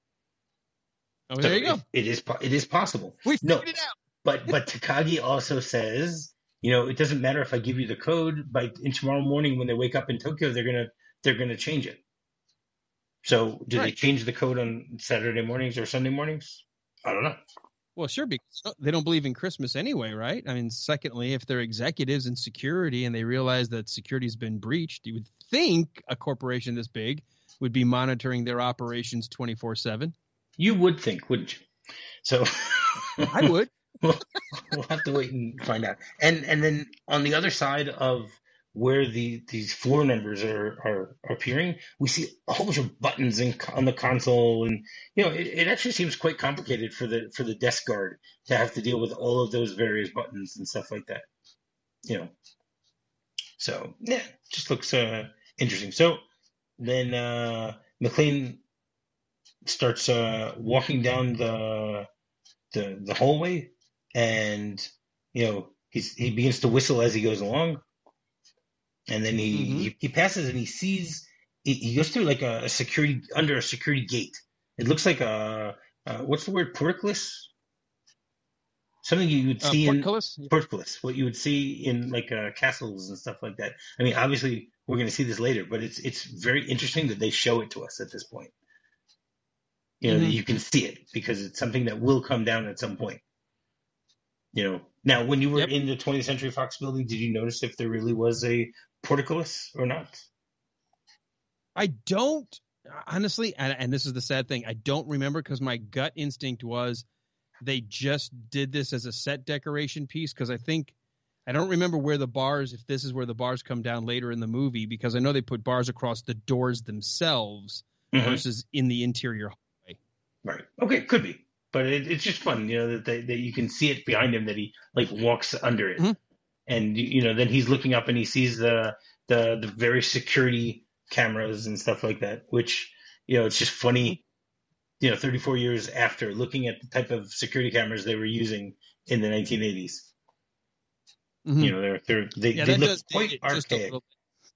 Oh, So there you go. it- it is po- it is possible. We No, figured it out. But but Takagi also says, you know, it doesn't matter if I give you the code. By in tomorrow morning when they wake up in Tokyo, they're gonna they're gonna change it. So do they Right. change the code on Saturday mornings or Sunday mornings? I don't know. Well, sure, because they don't believe in Christmas anyway, right? I mean, secondly, if they're executives in security and they realize that security's been breached, you would think a corporation this big would be monitoring their operations twenty-four seven. You would think, wouldn't you? So I would. we'll, we'll have to wait and find out. And and then on the other side of where the these floor numbers are, are appearing, we see a whole bunch of buttons in, on the console, and you know it, it actually seems quite complicated for the for the desk guard to have to deal with all of those various buttons and stuff like that. You know, so yeah, just looks uh, interesting. So then uh, McClane starts uh, walking down the the the hallway, and you know he's he begins to whistle as he goes along, and then he Mhm. he, he passes and he sees he, he goes through like a, a security under a security gate. It looks like a uh, what's the word, portcullis? Something you would Uh, see in portcullis? portcullis, what you would see in like uh, castles and stuff like that. I mean, obviously we're going to see this later, but it's it's very interesting that they show it to us at this point. You know, that Mhm. you can see it because it's something that will come down at some point. You know, now when you were Yep. in the twentieth Century Fox building, did you notice if there really was a portcullis or not? I don't honestly, and, and this is the sad thing, I don't remember because my gut instinct was they just did this as a set decoration piece because I think I don't remember where the bars, if this is where the bars come down later in the movie, because I know they put bars across the doors themselves Mm-hmm. versus in the interior hallway. Right. Okay, could be. But it, it's just fun, you know, that, they, that you can see it behind him, that he like walks under it. Mm-hmm. And, you know, then he's looking up and he sees the, the, the various security cameras and stuff like that, which, you know, it's just funny, you know, thirty-four years after, looking at the type of security cameras they were using in the nineteen eighties. Mm-hmm. You know, they're, they're, they, Yeah, they that look does quite date it just a archaic. little.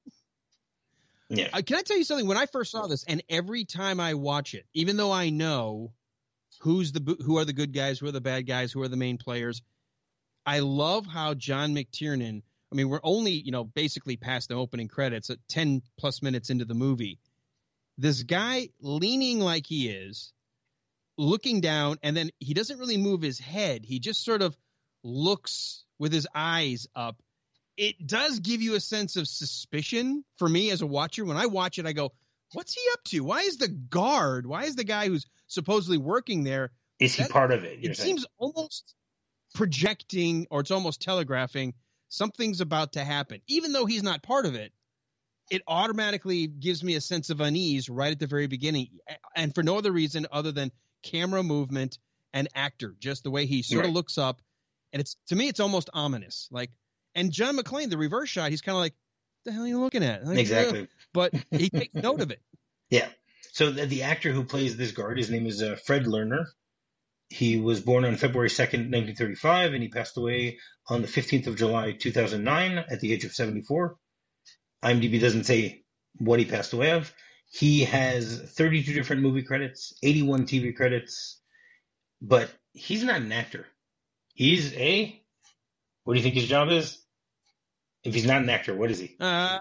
Yeah. Uh, can I tell you something? When I first saw this, and every time I watch it, even though I know who's the who are the good guys, who are the bad guys, who are the main players, I love how John McTiernan. I mean, we're only, you know, basically past the opening credits at ten plus minutes into the movie. This guy leaning like he is, looking down, and then he doesn't really move his head. He just sort of looks with his eyes up. It does give you a sense of suspicion for me as a watcher. When I watch it, I go, what's he up to? Why is the guard, why is the guy who's supposedly working there? Is he that, part of it? It saying? seems almost projecting, or it's almost telegraphing something's about to happen. Even though he's not part of it, it automatically gives me a sense of unease right at the very beginning. And for no other reason other than camera movement and actor, just the way he sort right. of looks up. And it's, to me, it's almost ominous. Like, and John McClane, the reverse shot, he's kind of like, what the hell are you looking at? Like, exactly. Ugh. But he takes note of it. Yeah. So the, the actor who plays this guard, his name is uh, Fred Lerner. He was born on February second, nineteen thirty-five, and he passed away on the fifteenth of July, two thousand nine, at the age of seventy-four. IMDb doesn't say what he passed away of. He has thirty-two different movie credits, eighty-one T V credits, but he's not an actor. He's a, what do you think his job is? If he's not an actor, what is he? Uh,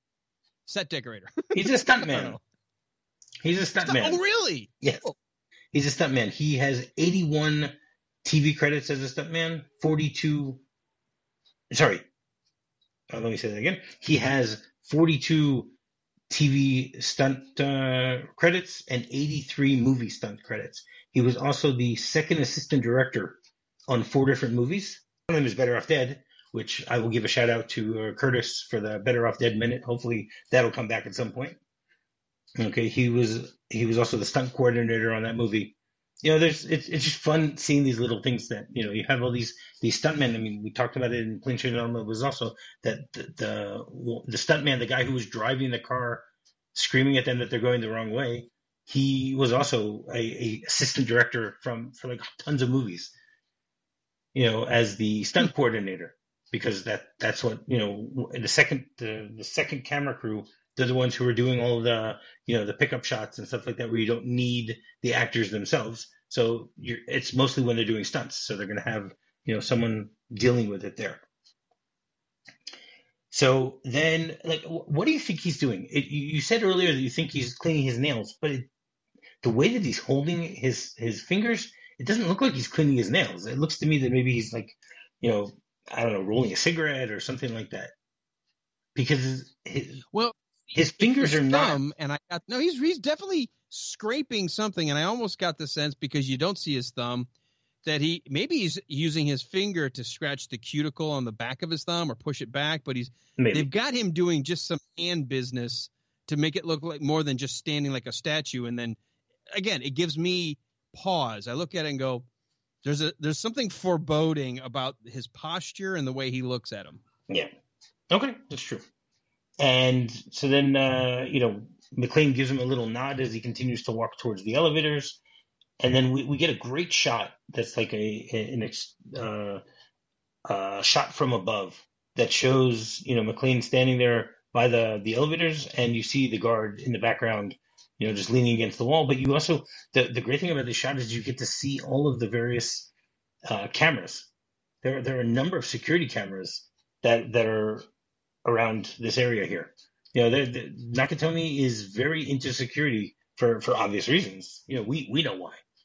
set decorator. He's a stuntman. He's a stuntman. Oh, really? Yes. Oh. He's a stuntman. He has eighty-one T V credits as a stuntman, forty-two. Sorry. Uh, let me say that again. He has forty-two T V stunt uh, credits and eighty-three movie stunt credits. He was also the second assistant director on four different movies. One of them is Better Off Dead, which I will give a shout out to uh, Curtis for the Better Off Dead minute. Hopefully that'll come back at some point. Okay, he was he was also the stunt coordinator on that movie. You know, there's it's it's just fun seeing these little things that, you know, you have all these these stuntmen. I mean, we talked about it in Clean Sheet Element. Was also that the, the the stuntman, the guy who was driving the car, screaming at them that they're going the wrong way. He was also a, a assistant director from for like tons of movies. You know, as the stunt coordinator, because that that's what, you know, the second the, the second camera crew. They're the ones who are doing all of the, you know, the pickup shots and stuff like that, where you don't need the actors themselves. So you're, it's mostly when they're doing stunts. So they're going to have, you know, someone dealing with it there. So then, like, what do you think he's doing? It, you said earlier that you think he's cleaning his nails, but it, the way that he's holding his, his fingers, it doesn't look like he's cleaning his nails. It looks to me that maybe he's like, you know, I don't know, rolling a cigarette or something like that. Because his, well, his fingers are not. And I got no. He's he's definitely scraping something, and I almost got the sense, because you don't see his thumb, that he maybe he's using his finger to scratch the cuticle on the back of his thumb or push it back. But he's maybe. They've got him doing just some hand business to make it look like more than just standing like a statue. And then again, it gives me pause. I look at it and go, "There's a there's something foreboding about his posture and the way he looks at him." Yeah. Okay, that's true. And so then, uh, you know, McClane gives him a little nod as he continues to walk towards the elevators. And then we, we get a great shot that's like a an uh, uh, shot from above that shows, you know, McClane standing there by the, the elevators, and you see the guard in the background, you know, just leaning against the wall. But you also, the, the great thing about this shot is you get to see all of the various uh, cameras. There, there are a number of security cameras that, that are around this area here. You know, they're, they're, Nakatomi is very into security for, for obvious reasons. You know, we, we know why.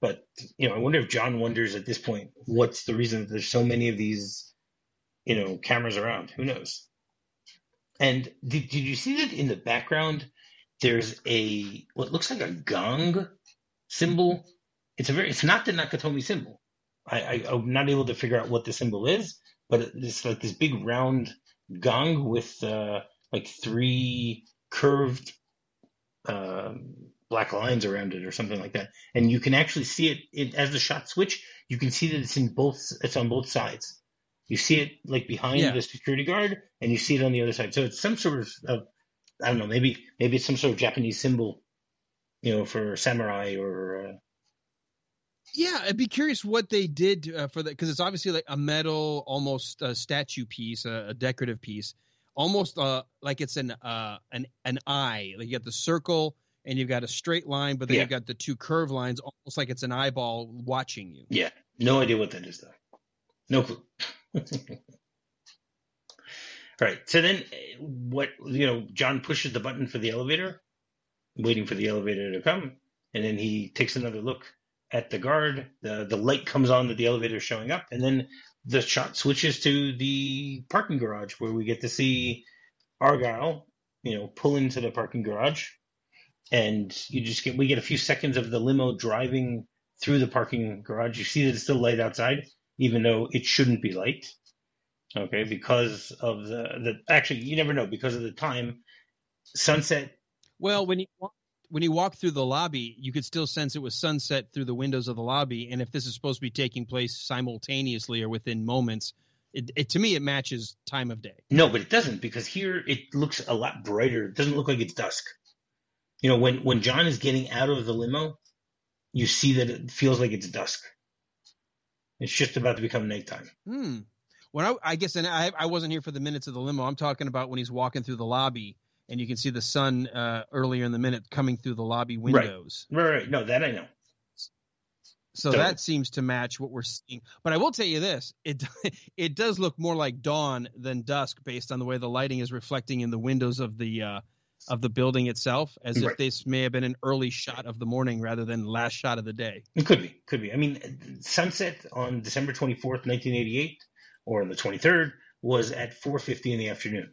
But, you know, I wonder if John wonders at this point, what's the reason that there's so many of these, you know, cameras around? Who knows? And did, did you see that in the background? There's a what looks like a gong symbol. It's a very it's not the Nakatomi symbol. I, I I'm not able to figure out what the symbol is, but it's like this big round gong with uh, like three curved uh, black lines around it or something like that. And you can actually see it, it as the shot switch. You can see that it's in both. It's on both sides. You see it like behind Yeah. the security guard, and you see it on the other side. So it's some sort of, of I don't know, maybe maybe it's some sort of Japanese symbol, you know, for samurai or. Uh, Yeah, I'd be curious what they did uh, for that, because it's obviously like a metal, almost a statue piece, a, a decorative piece, almost uh, like it's an uh, an an eye. Like you got the circle and you've got a straight line, but then Yeah. you've got the two curved lines, almost like it's an eyeball watching you. Yeah, no idea what that is though. No clue. Right. So then, uh, what you know, John pushes the button for the elevator, waiting for the elevator to come, and then he takes another look at the guard. The the light comes on that the elevator is showing up, and then the shot switches to the parking garage where we get to see Argyle, you know, pull into the parking garage, and you just get we get a few seconds of the limo driving through the parking garage. You see that it's still light outside, even though it shouldn't be light. Okay, because of the the actually you never know because of the time. Sunset. Well, when you walk, when you walk through the lobby, you could still sense it was sunset through the windows of the lobby. And if this is supposed to be taking place simultaneously or within moments, it, it to me it matches time of day. No, but it doesn't because here it looks a lot brighter. It doesn't look like it's dusk. You know, when when John is getting out of the limo, you see that it feels like it's dusk. It's just about to become nighttime. Hmm. When I, I guess, and I, I wasn't here for the minutes of the limo. I'm talking about when he's walking through the lobby, and you can see the sun uh, earlier in the minute coming through the lobby windows. Right, right. No, that I know. So, So- that seems to match what we're seeing. But I will tell you this: it it does look more like dawn than dusk, based on the way the lighting is reflecting in the windows of the uh, of the building itself, as Right. if this may have been an early shot of the morning rather than last shot of the day. It could be, could be. I mean, sunset on December twenty-fourth, nineteen eighty-eight, or on the twenty-third, was at four fifty in the afternoon.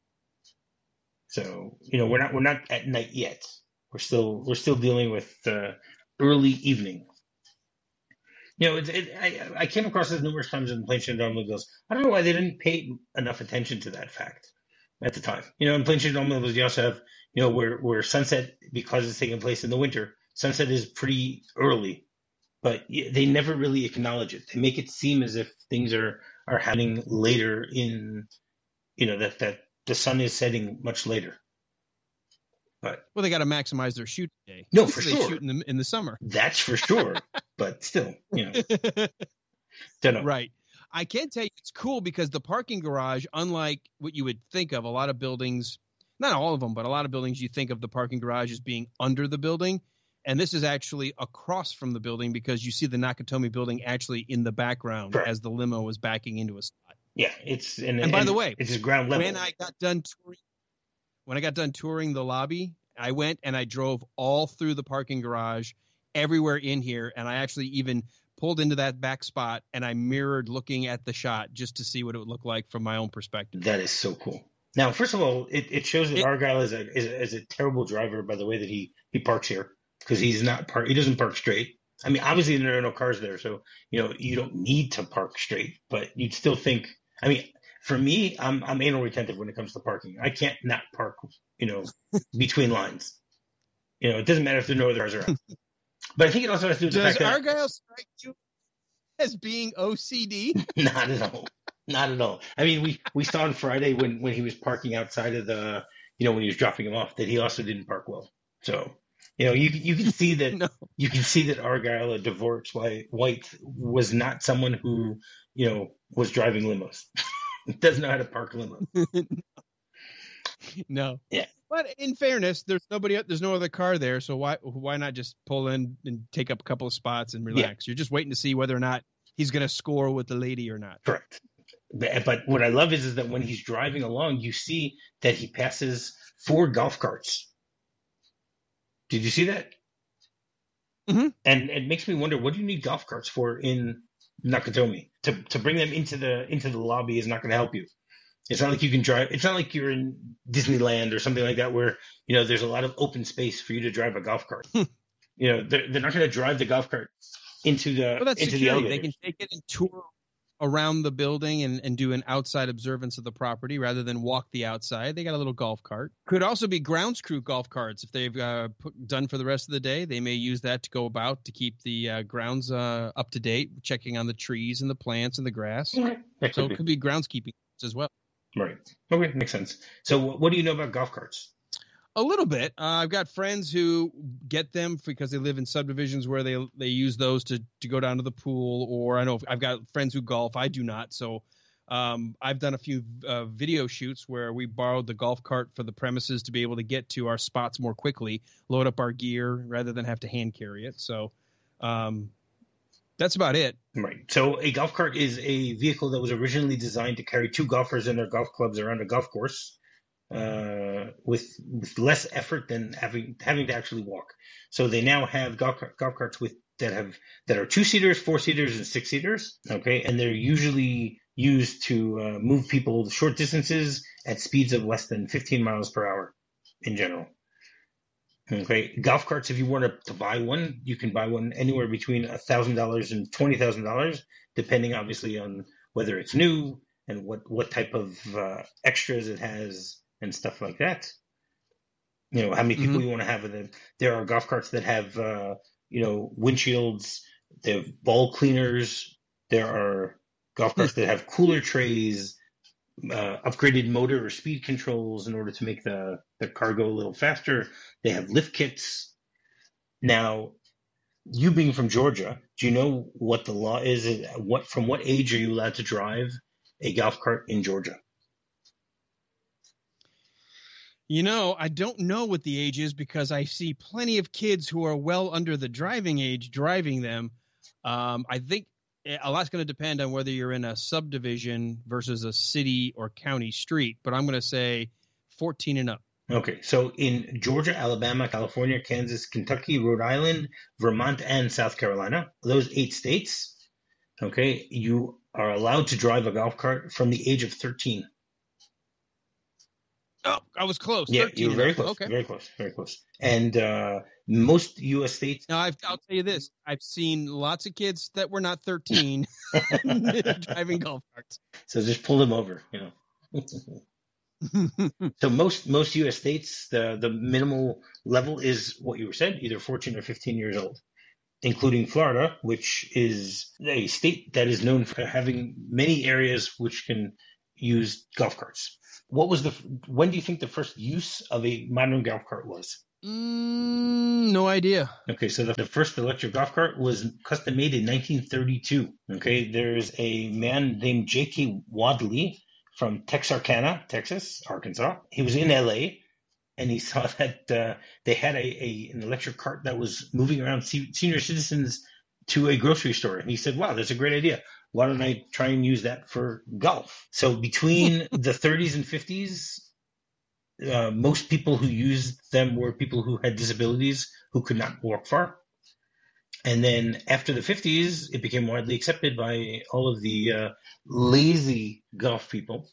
So you know, we're not we're not at night yet. We're still we're still dealing with uh, early evening. You know, it, it, I I came across this numerous times in Plain Shane Automobiles. I don't know why they didn't pay enough attention to that fact at the time. You know, in Plain Shane Automobiles, you also have you know where where sunset, because it's taking place in the winter, sunset is pretty early. But they never really acknowledge it. They make it seem as if things are, are happening later in, you know, that, that the sun is setting much later. But Well, they got to maximize their shoot day. No, for they sure. shoot in the in the summer. that's for sure. But still, you know, don't know. Right. I can tell you it's cool because the parking garage, unlike what you would think of, a lot of buildings, not all of them, but a lot of buildings, you think of the parking garage as being under the building. And this is actually across from the building because you see the Nakatomi building actually in the background Correct. as the limo is backing into a spot. Yeah, it's and, And by the way, it's ground level. When I got done touring, when I got done touring the lobby, I went and I drove all through the parking garage, everywhere in here, and I actually even pulled into that back spot and I mirrored looking at the shot just to see what it would look like from my own perspective. That is so cool. Now, first of all, it, it shows that It- Argyle is a, is a is a terrible driver by the way that he he parks here, because he's not park he doesn't park straight. I mean, obviously there are no cars there, so you know you don't need to park straight, but you'd still think. I mean, for me, I'm I'm anal retentive when it comes to parking. I can't not park, you know, between lines. You know, it doesn't matter if there are no other cars around. But I think it also has to do with the Does fact that Argyle strike you as being O C D? not at all. Not at all. I mean, we, we saw on Friday when, when he was parking outside of the, you know, when he was dropping him off, that he also didn't park well. So, you know, you you can see that No. you can see that Argyle, a divorced white, white, was not someone who, you know, was driving limos. Doesn't know how to park limos. No. Yeah. But in fairness, there's nobody, there's no other car there, so why why not just pull in and take up a couple of spots and relax? You're just waiting to see whether or not he's going to score with the lady or not. Correct. But, but what I love is is that when he's driving along, you see that he passes four golf carts. Did you see that? Mhm. And it makes me wonder, what do you need golf carts for in Nakatomi? To to bring them into the into the lobby is not going to help you. It's not like you can drive. It's not like you're in Disneyland or something like that, where you know there's a lot of open space for you to drive a golf cart. You know, they're, they're not going to drive the golf cart into the Well, that's into the security. They elevator. can take it and tour around the building and, and do an outside observance of the property rather than walk the outside. They got a little golf cart. Could also be grounds crew golf carts. If they've uh, put, done for the rest of the day, they may use that to go about to keep the uh, grounds uh, up to date, checking on the trees and the plants and the grass. Okay. That So could it be. could be groundskeeping as well. Right. Okay, makes sense. So, what, what do you know about golf carts? A little bit. Uh, I've got friends who get them because they live in subdivisions where they they use those to, to go down to the pool. Or I know I've got friends who golf. I do not. So um, I've done a few uh, video shoots where we borrowed the golf cart for the premises to be able to get to our spots more quickly, load up our gear rather than have to hand carry it. So um, that's about it. Right. So, a golf cart is a vehicle that was originally designed to carry two golfers and their golf clubs around a golf course. Uh, with with less effort than having having to actually walk. So they now have golf, golf carts with that have that are two seaters, four seaters, and six seaters. Okay, and they're usually used to uh, move people short distances at speeds of less than fifteen miles per hour in general. Okay, golf carts. If you wanted to buy one, you can buy one anywhere between a thousand dollars and twenty thousand dollars, depending obviously on whether it's new and what what type of uh, extras it has and stuff like that. You know, how many people Mhm. you want to have with it. There are golf carts that have, uh, you know, windshields. They have ball cleaners. There are golf carts that have cooler trays, uh, upgraded motor or speed controls in order to make the, the car go a little faster. They have lift kits. Now, you being from Georgia, do you know what the law is? What From what age are you allowed to drive a golf cart in Georgia? You know, I don't know what the age is because I see plenty of kids who are well under the driving age driving them. Um, I think a lot's going to depend on whether you're in a subdivision versus a city or county street, but I'm going to say fourteen and up. Okay, so in Georgia, Alabama, California, Kansas, Kentucky, Rhode Island, Vermont, and South Carolina, those eight states, okay, you are allowed to drive a golf cart from the age of thirteen. Oh, I was close. Yeah, thirteen you were very and up. close, Okay. very close, very close. And uh, most U S states, Now, I've, I'll tell you this. I've seen lots of kids that were not thirteen driving golf carts. so just pull them over, you know. So most most U S states, the the minimal level is what you said, either fourteen or fifteen years old, including Florida, which is a state that is known for having many areas which can use golf carts. What was the when do you think the first use of a modern golf cart was? Mm, no idea. Okay, so the, the first electric golf cart was custom made in nineteen thirty-two. Okay, there's a man named J K Wadley from Texarkana, Texas, Arkansas. He was in L A and he saw that uh, they had a, a an electric cart that was moving around se- senior citizens to a grocery store. And he said, wow, that's a great idea. Why don't I try and use that for golf? So between the thirties and fifties, uh, most people who used them were people who had disabilities who could not walk far. And then after the fifties, it became widely accepted by all of the uh, lazy golf people.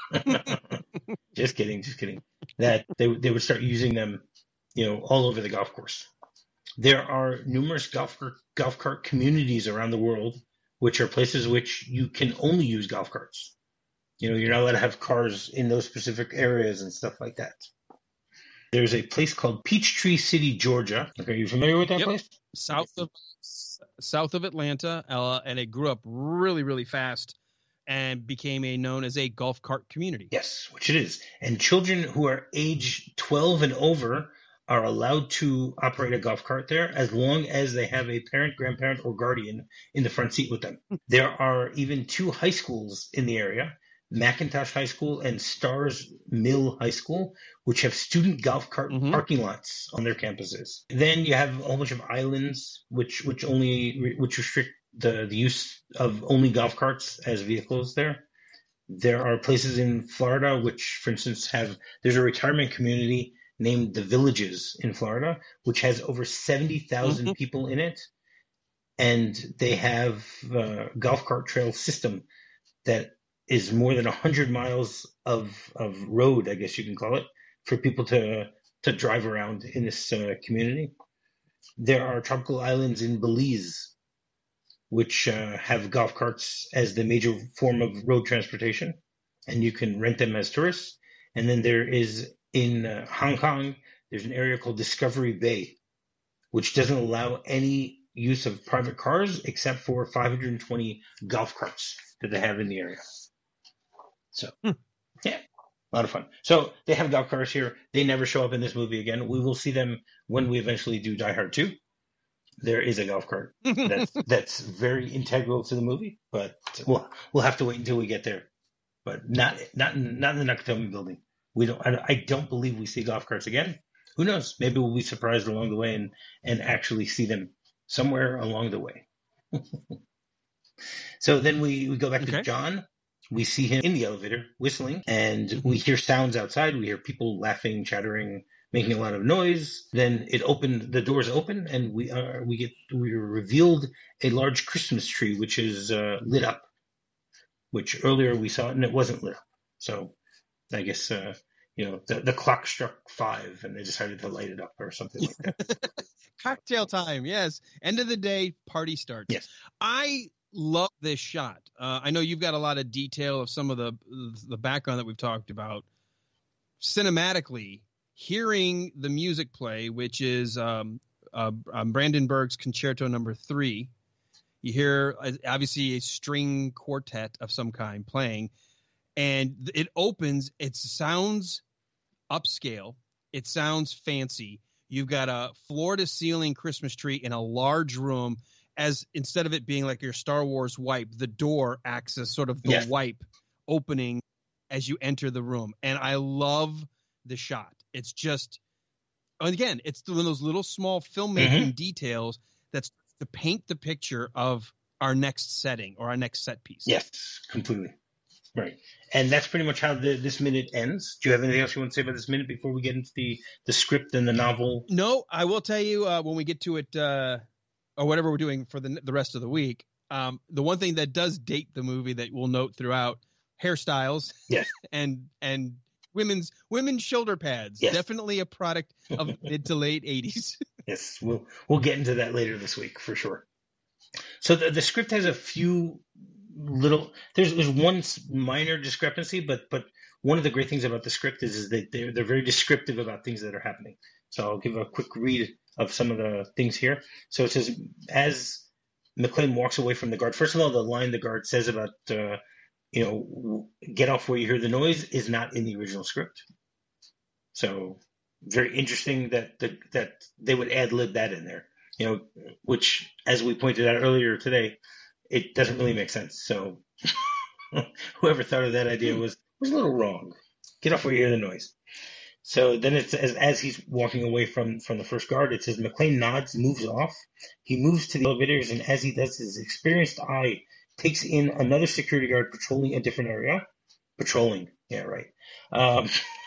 Just kidding, just kidding. That they they would start using them, you know, all over the golf course. There are numerous golf cart, golf cart communities around the world, which are places which you can only use golf carts. You know, you're not allowed to have cars in those specific areas and stuff like that. There's a place called Peachtree City, Georgia. Okay, are you familiar with that Yep. place? South of south of Atlanta, uh, and it grew up really, really fast and became a known as a golf cart community. Yes, which it is. And children who are age twelve and over are allowed to operate a golf cart there as long as they have a parent, grandparent, or guardian in the front seat with them. There are even two high schools in the area, McIntosh High School and Stars Mill High School, which have student golf cart Mhm. parking lots on their campuses. Then you have a whole bunch of islands which which only which restrict the, the use of only golf carts as vehicles there. There are places in Florida which, for instance, have there's a retirement community named The Villages in Florida, which has over seventy thousand Mhm. people in it. And they have a golf cart trail system that is more than one hundred miles of, of road, I guess you can call it, for people to, to drive around in this uh, community. There are tropical islands in Belize, which uh, have golf carts as the major form of road transportation, and you can rent them as tourists. And then there is in uh, Hong Kong, there's an area called Discovery Bay, which doesn't allow any use of private cars except for five hundred twenty golf carts that they have in the area. So, Hmm. yeah, a lot of fun. So they have golf carts here. They never show up in this movie again. We will see them when we eventually do Die Hard two. There is a golf cart that's that's very integral to the movie, but we'll we'll have to wait until we get there. But not not in, not in the Nakatomi building. We don't. I, I don't believe we see golf carts again. Who knows? Maybe we'll be surprised along the way and and actually see them somewhere along the way. So then we, we go back Okay. to John. We see him in the elevator whistling, and we hear sounds outside. We hear people laughing, chattering, making a lot of noise. Then it opened, the doors open, and we are we get we are revealed a large Christmas tree, which is uh, lit up. Which earlier we saw, and it wasn't lit up. So I guess uh, you know the the clock struck five, and they decided to light it up or something like that. Cocktail time. Yes. End of the day, party starts. Yes. I love this shot. Uh, I know you've got a lot of detail of some of the the background that we've talked about. Cinematically, hearing the music play, which is um, uh, um, Brandon Berg's Concerto Number Three. You hear uh, obviously a string quartet of some kind playing, and it opens. It sounds upscale. It sounds fancy. You've got a floor-to-ceiling Christmas tree in a large room. As instead of it being like your Star Wars wipe, the door acts as sort of the Yes. wipe opening as you enter the room. And I love the shot. It's just, again, it's one of those little small filmmaking Mm-hmm. details that's to paint the picture of our next setting or our next set piece. Yes, completely. Right. And that's pretty much how the, this minute ends. Do you have anything else you want to say about this minute before we get into the, the script and the novel? No, I will tell you uh, when we get to it, uh, or whatever we're doing for the the rest of the week. Um, the one thing that does date the movie that we'll note throughout: hairstyles. Yes. and and women's women's shoulder pads. Yes. Definitely a product of mid to late eighties. Yes, we'll we'll get into that later this week for sure. So the, the script has a few little. There's there's one minor discrepancy, but but one of the great things about the script is is that they're they're very descriptive about things that are happening. So I'll give a quick read of some of the things here. So it says as McClane walks away from the guard. First of all, the line the guard says about uh, you know get off where you hear the noise is not in the original script. So very interesting that the, that they would ad lib that in there. You know, which, as we pointed out earlier today, it doesn't really make sense. So whoever thought of that idea was, was a little wrong. Get off where you hear the noise. So then it says, as he's walking away from, from the first guard, it says McClane nods, moves off. He moves to the elevators, and as he does, his experienced eye takes in another security guard patrolling a different area. Patrolling, yeah, right. Um,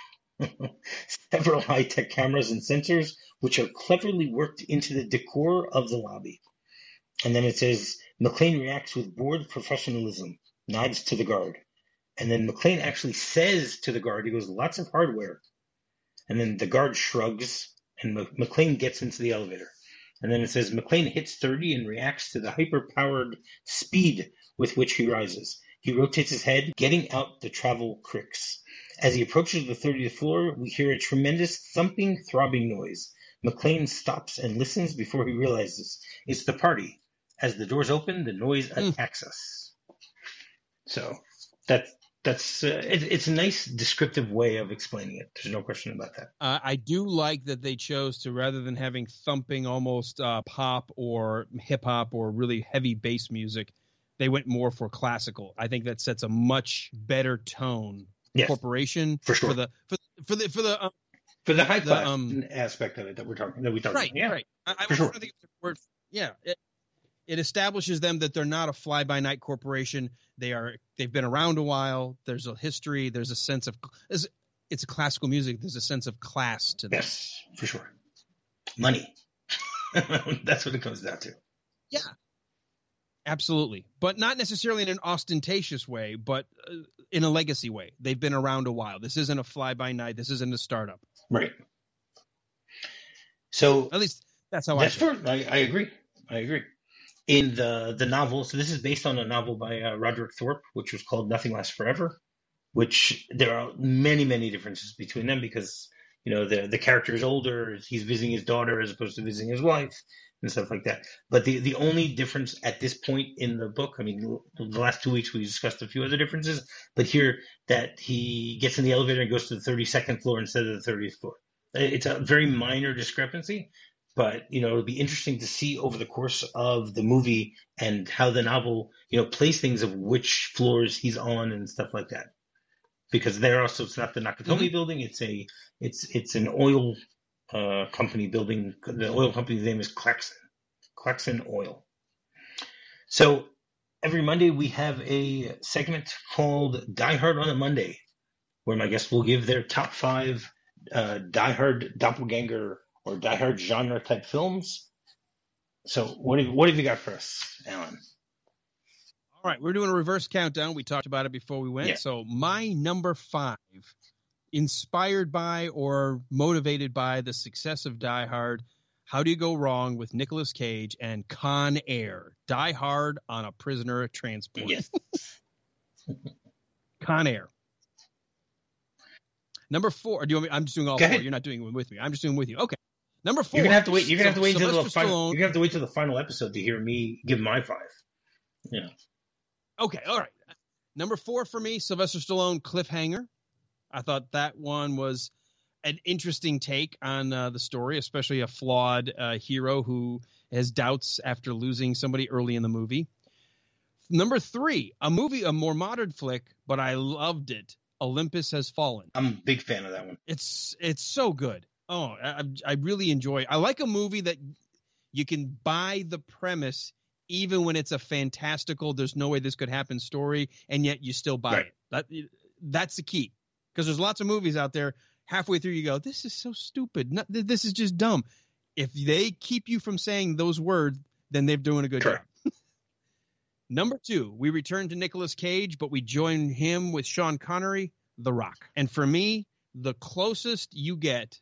several high-tech cameras and sensors, which are cleverly worked into the decor of the lobby. And then it says, McClane reacts with bored professionalism, nods to the guard. And then McClane actually says to the guard, he goes, lots of hardware. And then the guard shrugs, and McClane gets into the elevator. And then it says, McClane hits thirty and reacts to the hyper-powered speed with which he rises. He rotates his head, getting out the travel cricks. As he approaches the thirtieth floor, we hear a tremendous thumping, throbbing noise. McClane stops and listens before he realizes it's the party. As the doors open, the noise Mm. attacks us. So that, that's uh, it, it's a nice descriptive way of explaining it. There's no question about that. Uh, I do like that they chose to, rather than having thumping almost uh, pop or hip hop or really heavy bass music, they went more for classical. I think that sets a much better tone. Yes, Corporation for sure. for the for, for the for the um, For the high the, class um, aspect of it that we're talking that we talked right about. Yeah. right. I, I for sure. don't think it's a word. Yeah, it, it establishes them that they're not a fly by night corporation. They are they've been around a while. There's a history. There's a sense of it's, it's a classical music. There's a sense of class to this. Yes, for sure. Money. That's what it comes down to. Yeah. Absolutely. But not necessarily in an ostentatious way, but uh, in a legacy way. They've been around a while. This isn't a fly-by-night. This isn't a startup. Right. So at least that's how that's I feel. True. I, I agree. I agree. In the the novel, so this is based on a novel by uh, Roderick Thorpe, which was called Nothing Lasts Forever, which there are many, many differences between them because, you know, the the character is older, he's visiting his daughter as opposed to visiting his wife and stuff like that. But the, the only difference at this point in the book, I mean, the last two weeks we discussed a few other differences, but here that he gets in the elevator and goes to the thirty-second floor instead of the thirtieth floor. It's a very minor discrepancy, but, you know, it'll be interesting to see over the course of the movie and how the novel, you know, plays things of which floors he's on and stuff like that. Because there also, it's not the Nakatomi mm-hmm. building, it's a, it's, it's an oil uh, company building. The oil company's name is Clarkson, Clarkson Oil. So every Monday we have a segment called Die Hard on a Monday, where my guests will give their top five uh, Die Hard doppelganger or Die Hard genre type films. So what have, what have you got for us, Alan? All right, we're doing a reverse countdown. We talked about it before we went. Yeah. So my number five, inspired by or motivated by the success of Die Hard, how do you go wrong with Nicolas Cage and Con Air? Die Hard on a prisoner transport. Yes. Con Air. Number four. Do you want me? I'm just doing all Go four. ahead. You're not doing it with me. I'm just doing it with you. Okay. Number four. You're gonna have to wait. You're gonna have to wait so, until the final. Stallone. You're gonna have to wait till the final episode to hear me give my five. Yeah. Okay. All right. Number four for me, Sylvester Stallone, Cliffhanger. I thought that one was an interesting take on uh, the story, especially a flawed uh, hero who has doubts after losing somebody early in the movie. Number three, a movie, a more modern flick, but I loved it. Olympus Has Fallen. I'm a big fan of that one. It's it's so good. Oh, I, I really enjoy. I like a movie that you can buy the premise even when it's a fantastical, there's no way this could happen story, and yet you still buy right. it. That that's the key, because there's lots of movies out there. Halfway through, you go, "This is so stupid. Not, this is just dumb." If they keep you from saying those words, then they're doing a good Correct. job. Number two, we return to Nicolas Cage, but we join him with Sean Connery, The Rock. And for me, the closest you get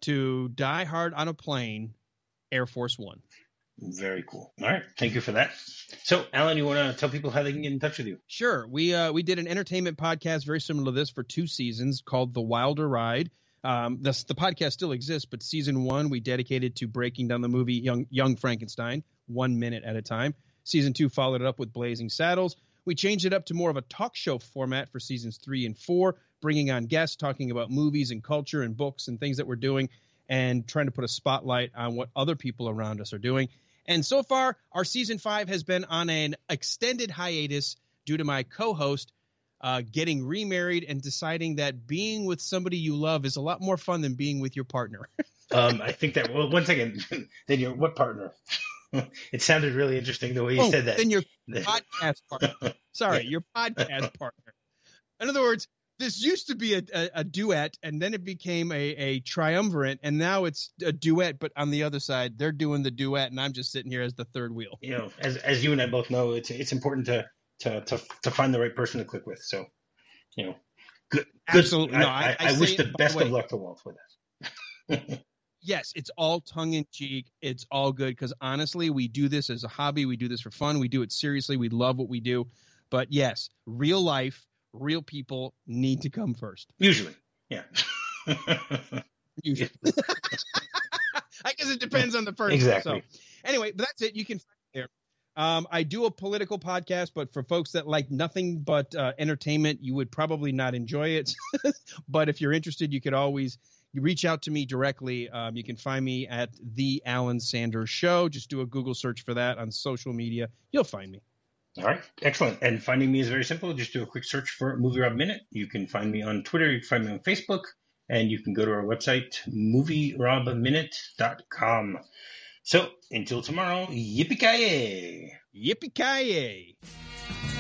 to Die Hard on a plane, Air Force One. Very cool. All right. Thank you for that. So, Alan, you want to tell people how they can get in touch with you? Sure. We uh, we did an entertainment podcast very similar to this for two seasons called The Wilder Ride. Um, the, the podcast still exists, but season one we dedicated to breaking down the movie Young, Young Frankenstein, one minute at a time. Season two followed it up with Blazing Saddles. We changed it up to more of a talk show format for seasons three and four, bringing on guests, talking about movies and culture and books and things that we're doing, and trying to put a spotlight on what other people around us are doing. And so far, our season five has been on an extended hiatus due to my co-host uh, getting remarried and deciding that being with somebody you love is a lot more fun than being with your partner. um, I think that, well, one second, then your, what partner? It sounded really interesting the way you oh, said that. Then your podcast partner. Sorry, yeah. Your podcast partner. In other words, this used to be a, a, a duet, and then it became a, a triumvirate, and now it's a duet, but on the other side, they're doing the duet, and I'm just sitting here as the third wheel. You know, as as you and I both know, it's it's important to to to, to find the right person to click with. So, you know, good. good. Absolutely. I, no, I, I, I, I wish it, the best the way, of luck to Walt with that. Yes, it's all tongue-in-cheek. It's all good because, honestly, we do this as a hobby. We do this for fun. We do it seriously. We love what we do. But, yes, real life, real people need to come first. Usually, yeah. Usually. I guess it depends on the person. Exactly. So, anyway, but that's it. You can find it there. Um, I do a political podcast, but for folks that like nothing but uh, entertainment, you would probably not enjoy it. But if you're interested, you could always you reach out to me directly. Um, you can find me at The Alan Sanders Show. Just do a Google search for that on social media. You'll find me. All right. Excellent. And finding me is very simple. Just do a quick search for Movie Rob Minute. You can find me on Twitter. You can find me on Facebook. And you can go to our website, movie rob minute dot com. So until tomorrow, yippee-ki-yay. Yippee-ki-yay.